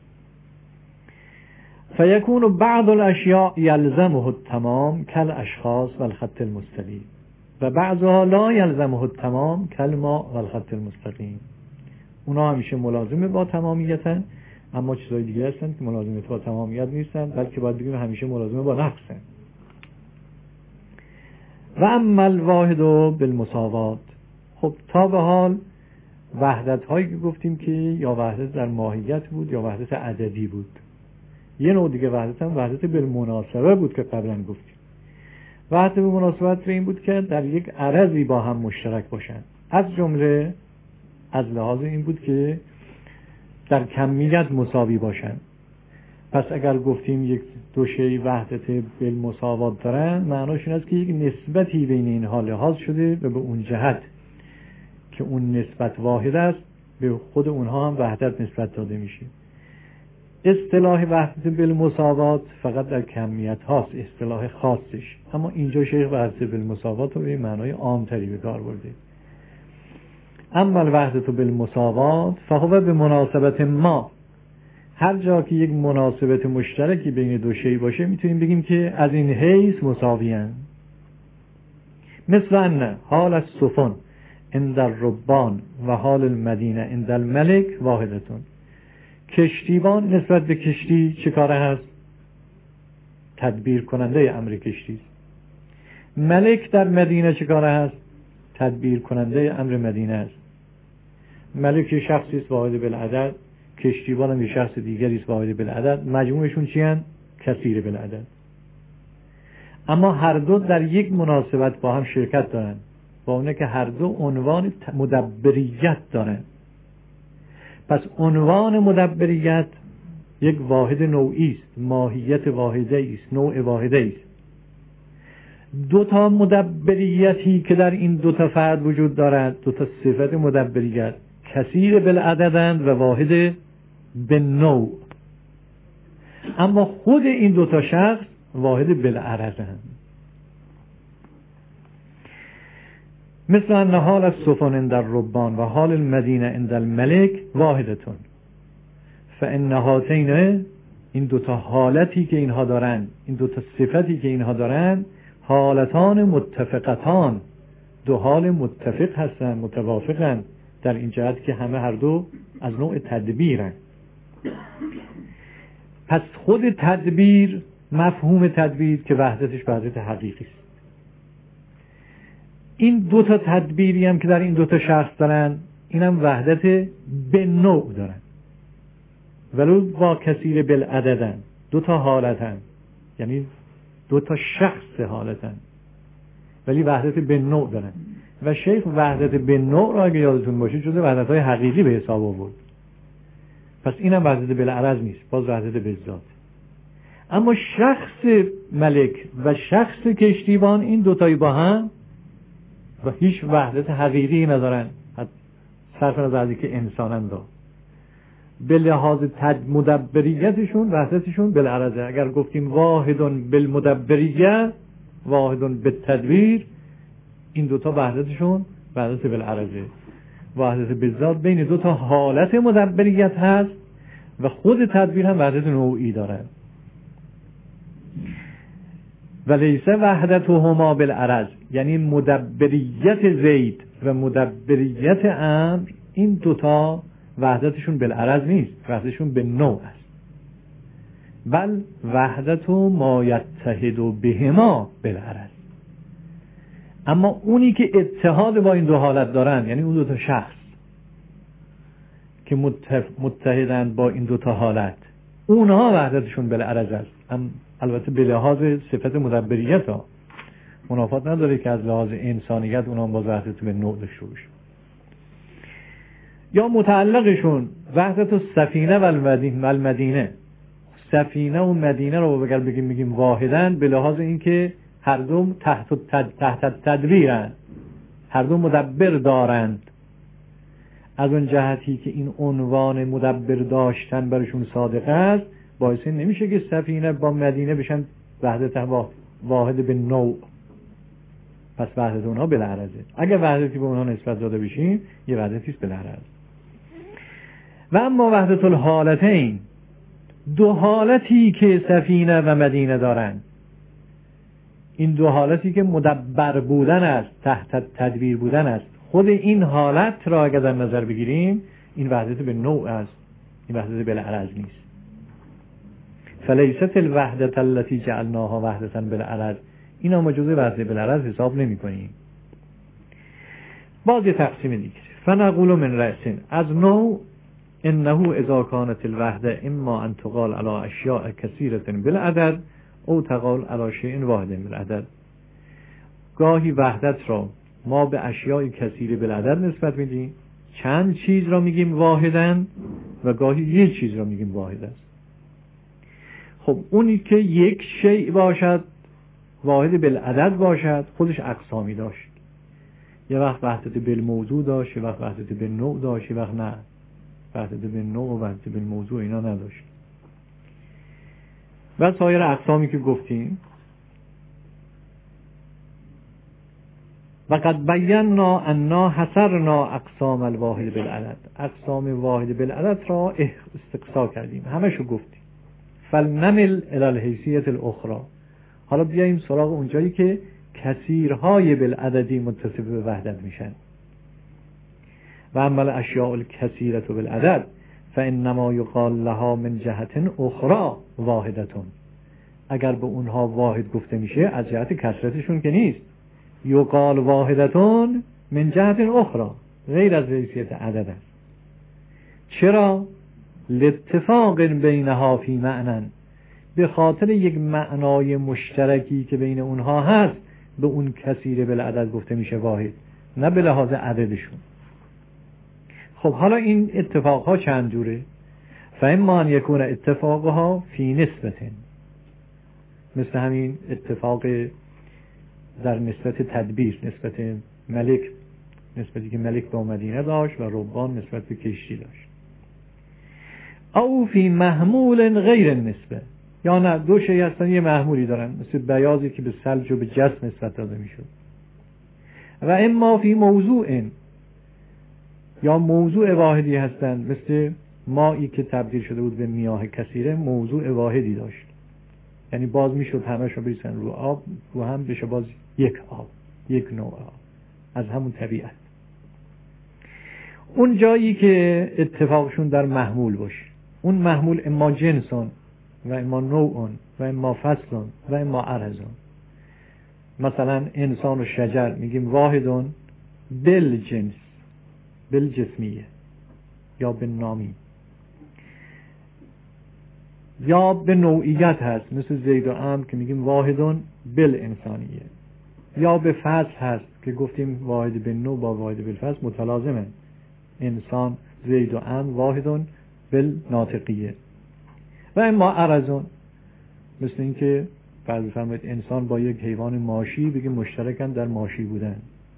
[SPEAKER 1] فیکون بعض الاشیاء یلزمه التمام کالاشخاص والخط المستقیم و بعضها لا یلزمه التمام کالماء والخط المستقیم. اونا همیشه ملازم با تمامیتن، اما چیزای دیگه هستن که ملازم با تمامیت نیستن، بلکه باید بگیم همیشه ملازم با نقصن. و اما الواحد بالمساوات. خب تا به حال وحدت هایی که گفتیم که یا وحدت در ماهیت بود یا وحدت عددی بود. یه نوع دیگه وحدت هم وحدت بالمناسبه بود که قبلا گفتیم. وحدت بالمناسبت به این بود که در یک عرضی با هم مشترک باشن، از جمله از لحاظ این بود که در کمیت مساوی باشن. پس اگر گفتیم یک دو شی وحدت بالمساوات دارن، معناش این است که یک نسبتی بین اینها لحاظ شده و به اون جهت که اون نسبت واحد است به خود اونها هم وحدت نسبت داده میشه. اصطلاح وحدت بالمساوات فقط در کمیت هاست، اصطلاح خاصش، اما اینجا شیخ وحدت بالمساوات رو به معنای عامتری به کار برده. اما الوحدت بالمساوات فهو به مناسبت ما. هر جا که یک مناسبت مشترکی بین دو شی باشه میتونیم بگیم که از این حیث مساویان. مثل ان حال السفن عند الربان و حال المدینه عند الملک واحدتون. کشتیبان نسبت به کشتی چه کاره هست؟ تدبیر کننده امر کشتی است. ملک در مدینه چه کاره هست؟ تدبیر کننده امر مدینه است. ملک شخصی است واحد بالعدد، کشتیبان هم یه شخص دیگری است واحد بالعدد، مجموعشون چی هستند؟ کثیر بالعدد. اما هر دو در یک مناسبت با هم شرکت دارند، با اونه که هر دو عنوان مدبریت دارند. پس عنوان مدبریت یک واحد نوعی است، ماهیت واحده است، نوع واحده است. دو تا مدبریتی که در این دو تا فرد وجود دارد، دو تا صفت مدبریت کثیر بالعددند و واحد به نوع، اما خود این دو تا شخص واحد بالعرضند. مثل ان حال السفن عند الربان و حال المدینه عند الملک واحدتون. فان هاتین، این دو تا حالتی که اینها دارن، این دو تا صفتی که اینها دارن، حالتان متفقتان، دو حال متفق هستن، متوافقن در این جهت که همه هر دو از نوع تدبیرن. پس خود تدبیر، مفهوم تدبیر که وحدتش وحدت حقیقی است، این دو تا تدبیری هم که در این دو تا شخص دارن، اینم وحدت به نوع دارن، ولو با کثیر بالعددن، دو تا حالتن، یعنی دو تا شخص حالتن، ولی وحدت به نوع دارن. و شیخ وحدت به نوع را اگه یادتون باشه جزء وحدت‌های حقیقی به حساب آورد. پس اینم وحدت بالعرض نیست، باز وحدت بالذات. اما شخص ملک و شخص کشتیبان، این دوتایی با هم و هیچ وحدت حقیقی ندارن، صرف نظر از اینکه انسانن دا به لحاظ تد مدبریتشون وحدتشون بالعرضه. اگر گفتیم واحدون بالمدبریت واحدون بالتدبیر، این دوتا وحدتشون وحدت بالعرضه. وحدت بالذات بین دوتا حالت مدبریت هست و خود تدبیر هم وحدت نوعی داره. و لیسه وحدتهما بالعرض، یعنی مدبریت زید و مدبریت امر، این دوتا وحدتشون بالعرض نیست، وحدتشون به نوع است. بل وحدت ما یتحد بهما بالعرض. اما اونی که اتحاد با این دو حالت دارن، یعنی اون دو تا شخص که متحدند با این دو تا حالت، اونها وحدتشون بالعرض است. هم البته به لحاظ صفت مدبریت ها منافات نداره که از لحاظ انسانیت اونها با وحدت به نوع داشته باشه. یا متعلقشون وحدت السفینه و المدینه، سفینه و مدینه رو بگر بگیم میگیم واحدن به لحاظ اینکه هر دو تحت تد... تحت تدبیرند، هر دو مدبر دارند. از اون جهتی که این عنوان مدبر داشتن برشون صادق است، باعث نمیشه که سفینه با مدینه بشن وحدت واحد به نوع. پس وحدت اونها بالعرضه. اگر وحدتی به اونها نسبت داده بشیم یه وحدتی است بالعرض. و اما وحدت الحالتین، دو حالتی که سفینه و مدینه دارن، این دو حالتی که مدبر بودن است، تحت تدبیر بودن است، خود این حالت را اگر در نظر بگیریم این وحدت به نوع است، این وحدت بالعرض نیست. فلیست الوحدت التي جعلناها وحدتا بالعرض، اینا ما جزء وحدت بالعرض حساب نمی کنیم. باز یه تقسیم دیگه، فنقول من رأسین از نوع انه اذا كانت الوحده اما ان تقال على اشیاء کثیره بالعدد او تقال على شیء واحد بالعدد. گاهی وحدت را ما به اشیاء کثیره بالعدد نسبت میدیم، چند چیز را میگیم واحدن، و گاهی یک چیز را میگیم واحد است. خب اونی که یک شیء باشد، واحد بالعدد باشد، خودش اقسامی داشت. یه وقت وحدت بالموضوع داشت، یه وقت وحدت بالنوع داشت، یه وقت نه، وحدت بالنوع و وحدت بالموضوع اینا نداشت. و سایر اقسامی که گفتیم. و قد بینا انا حصرنا اقسام الواحد بالعدد، اقسام واحد بالعدد را استقصا کردیم، همشو گفتیم. فلنمل الی الحیثیت الاخرى، حالا بیاییم سراغ اونجایی که کثیرهای بالعددی متصف به وحدت میشن. و اما الاشیاء الکثیرة بالعدد فانما یقال لها من جهت اخرى واحدتون، اگر به اونها واحد گفته میشه از جهت کثرتشون که نیست. یقال واحدتون من جهت اخرى، غیر از حیثیت عدد است. چرا؟ لاتفاق بینها فی معنی، به خاطر یک معنای مشترکی که بین اونها هست به اون کثیر بالعدد گفته میشه واحد، نه به لحاظ عددشون. خب حالا این اتفاقها چند جوره؟ فاما ان یکون اتفاقها فی نسبت، مثل همین اتفاق در نسبت تدبیر، نسبت ملک، نسبتی که ملک با مدینه داشت و ربان نسبت به کشتی داشت. او فی محمول غیر نسبه، یا نه دو شی هستن یه محمولی دارن، مثل بیاضی که به ثلج و به جسم نسبت داده میشد. و اما فی موضوع، یا موضوع واحدی هستن، مثل مایی که تبدیل شده بود به میاه کثیره، موضوع واحدی داشت، یعنی باز میشد همشو بریزن رو آب، رو هم بشه باز یک آب، یک نوع آب از همون طبیعت. اون جایی که اتفاقشون در محمول باشه، اون محمول اما جنسون و اما نوعون و اما فصلون و اما عرضون. مثلا انسان و شجر میگیم واحدون بل جنس، بل جسمیه یا به نامی، یا به نوعیت هست، مثل زید و عمرو که میگیم واحدون بل انسانیه، یا به فصل هست که گفتیم واحد به نوع با واحد بالفصل متلازمه، انسان زید و عمرو واحدون بل ناطقیه. و اما عرضون، مثل این که فرض بفرمایید انسان با یک حیوان ماشی بگیم مشترکن در ماشی بودن.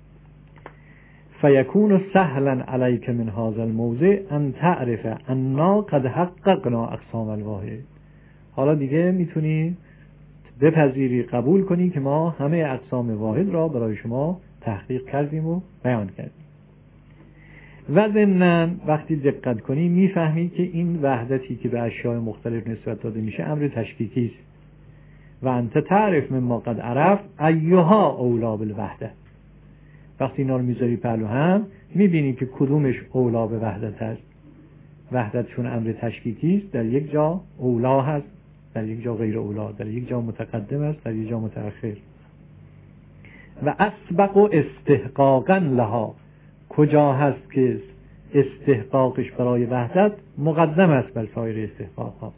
[SPEAKER 1] فیکون سهلا علیک من هذا الموضع ان تعرف انا قد حققنا اقسام الواحد. حالا دیگه میتونی بپذیری، قبول کنی که ما همه اقسام واحد را برای شما تحقیق کردیم و بیان کردیم. و ضمناً وقتی دقت کنی میفهمی که این وحدتی که به اشیاء مختلف نسبت داده میشه امر تشکیکی است. و انت تعرف مما قد عرف ایها اولا بالوحده. وقتی اینا رو میذاری پهلو هم میبینی که کدومش اولا به وحدت هست. وحدتشون امر تشکیکی است، در یک جا اولا هست، در یک جا غیر اولا، در یک جا متقدم است، در یک جا متأخر. و اسبق و استحقاقا لها، کجا هست که استحقاقش برای وحدت مقدم است بر سایر استحقاقها.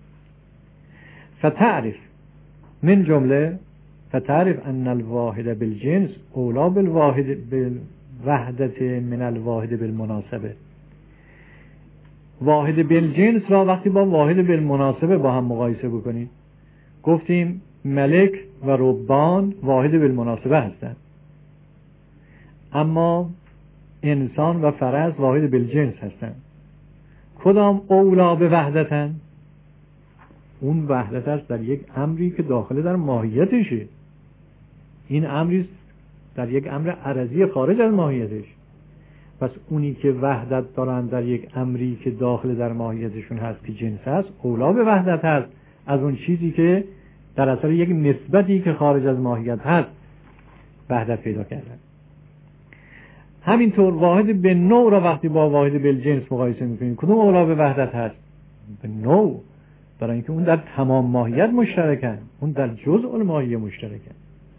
[SPEAKER 1] فتعرف من جمله فتعرف ان الواحد بالجنس اولا بالواحد بالوحدت من الواحد بالمناسبه. واحد بالجنس را وقتی با واحد بالمناسبه با هم مقایسه بکنید، گفتیم ملک و ربان واحد بالمناسبه هستند، اما انسان و فرس واحد بالجنس هستند. کدام اولا به وحدتن؟ اون وحدت است در یک امری که داخل در ماهیتشه. این امری در یک امر عرضی خارج از ماهیتش. پس اونی که وحدت دارن در یک امری که داخل در ماهیتشون هست که جنس هست، اولا به وحدت هست از اون چیزی که در اثر یک نسبتی که خارج از ماهیت هست وحدت پیدا کردن. همینطور واحد به نوع را وقتی با واحد بالجنس مقایسه میکنیم، کدوم اولا به وحدت هست؟ به نوع، برای اینکه اون در تمام ماهیت مشترکن، اون در جزء الماهیه مشترکن.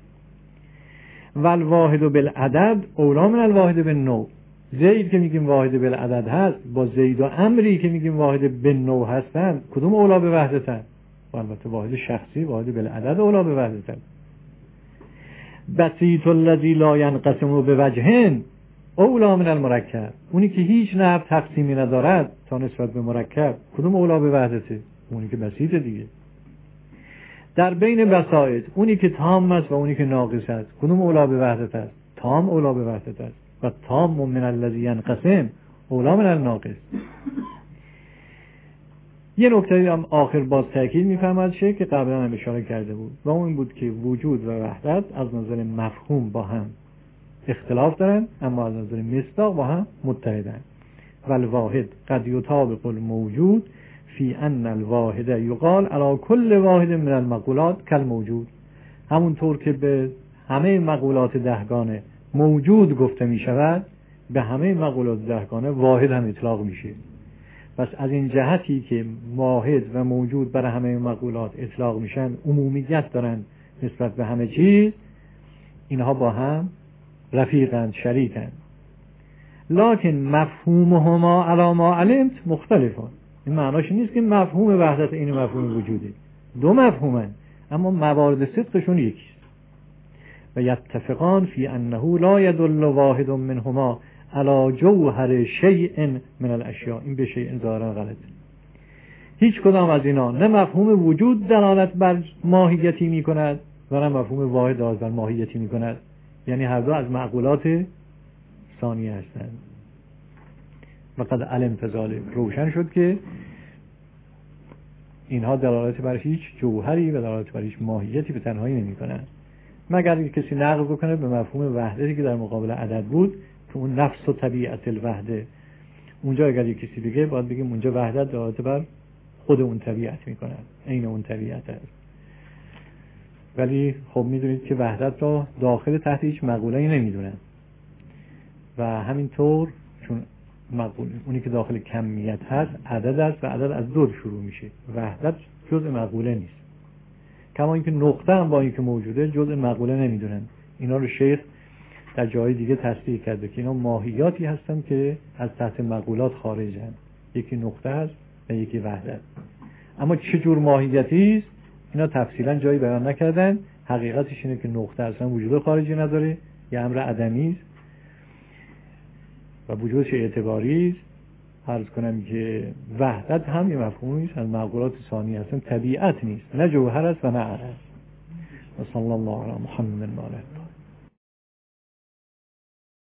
[SPEAKER 1] والواحد بالعدد اولا من الواحد بالنوع. زید که میگیم واحد بالعدد هست با زید و امری که میگیم واحد بالنوع هستن، کدوم اولا به وحدتن؟ البته واحد شخصی واحد بالعدد اولا به وحدتن. بسیط الذی لا ینقسم بوجه اولا من المرکب. اونی که هیچ نحو تقسیمی ندارد تا نسبت به مرکب، کدوم اولا به وحدته؟ اونی که بسیطه دیگه. در بین بسائط اونی که تام است و اونی که ناقص است، کدوم اولا به وحدت است؟ تام اولا به وحدت است و تام من الذی ینقسم اولا من الناقص. یه نکته هم آخر باز تاکید می‌فرماد شه که قبلا هم اشاره کرده بود و اون بود که وجود و وحدت از نظر مفهوم با هم اختلاف دارن، اما از نظر مصداق با هم متحدن. والواحد قد یطابق الموجود فی ان الواحد یقال علی کل واحد من المقولات کالموجود. همونطور که به همه مقولات دهگانه موجود گفته می شود، به همه مقولات دهگانه واحد هم اطلاق میشه. پس از این جهتی که واحد و موجود برای همه مقولات اطلاق میشن، عمومیت دارن نسبت به همه چیز، اینها با هم رفیقند، شریکند. لکن مفهومهما علی ما علمت مختلفان. این معناش نیست که مفهوم وحدت این مفهوم وجوده، دو مفهومن اما موارد صدقشون یکیست. و یتفقان فی انه لا یدل واحد منهما علی جوهر شیء من الاشیاء. این به شیء ظاهرا غلطه. هیچ کدام از اینا نه مفهوم وجود دلالت بر ماهیتی می کند و نه مفهوم واحد دلالت بر ماهیتی می کند. یعنی هر دو از معقولات ثانیه هستند. وقد علمت ذلک، روشن شد که اینها دلالت بر هیچ جوهری و دلالت بر هیچ ماهیتی به تنهایی نمی کنند، مگر کسی نقل بکنه به مفهوم وحدتی که در مقابل عدد بود که اون نفس و طبیعت الوحده. اونجا اگر یک کسی بگه باید بگیم اونجا وحدت دلالت بر خود اون طبیعت میکنه، عین اون طبیعت است. ولی خب میدونید که وحدت را داخل تحت هیچ مقوله‌ای نمیدونن و همینطور چون مقوله اونی که داخل کمیت هست عدد است و عدد از دو شروع میشه، وحدت جزء مقوله نیست. کما اینکه نقطه هم با اینکه موجوده جزء مقوله نمیدونن. اینا رو شیخ در جای دیگه تصدیق کرده که اینا ماهیاتی هستن که از تحت مقولات خارجن. یکی نقطه هست و یکی وحدت. اما چه جور ماهیتی است اینا تفصیلا جایی بیان نکردن. حقیقتش اینه که نقطه اصلا وجود خارجی نداره، یه امر عدمی است و وجودش اعتباری است. عرض کنم که وحدت هم یه مفهومی است از معقولات ثانیه هستن، طبیعت نیست، نه جوهر است و نه عرض. و صلی الله علی محمد و آله.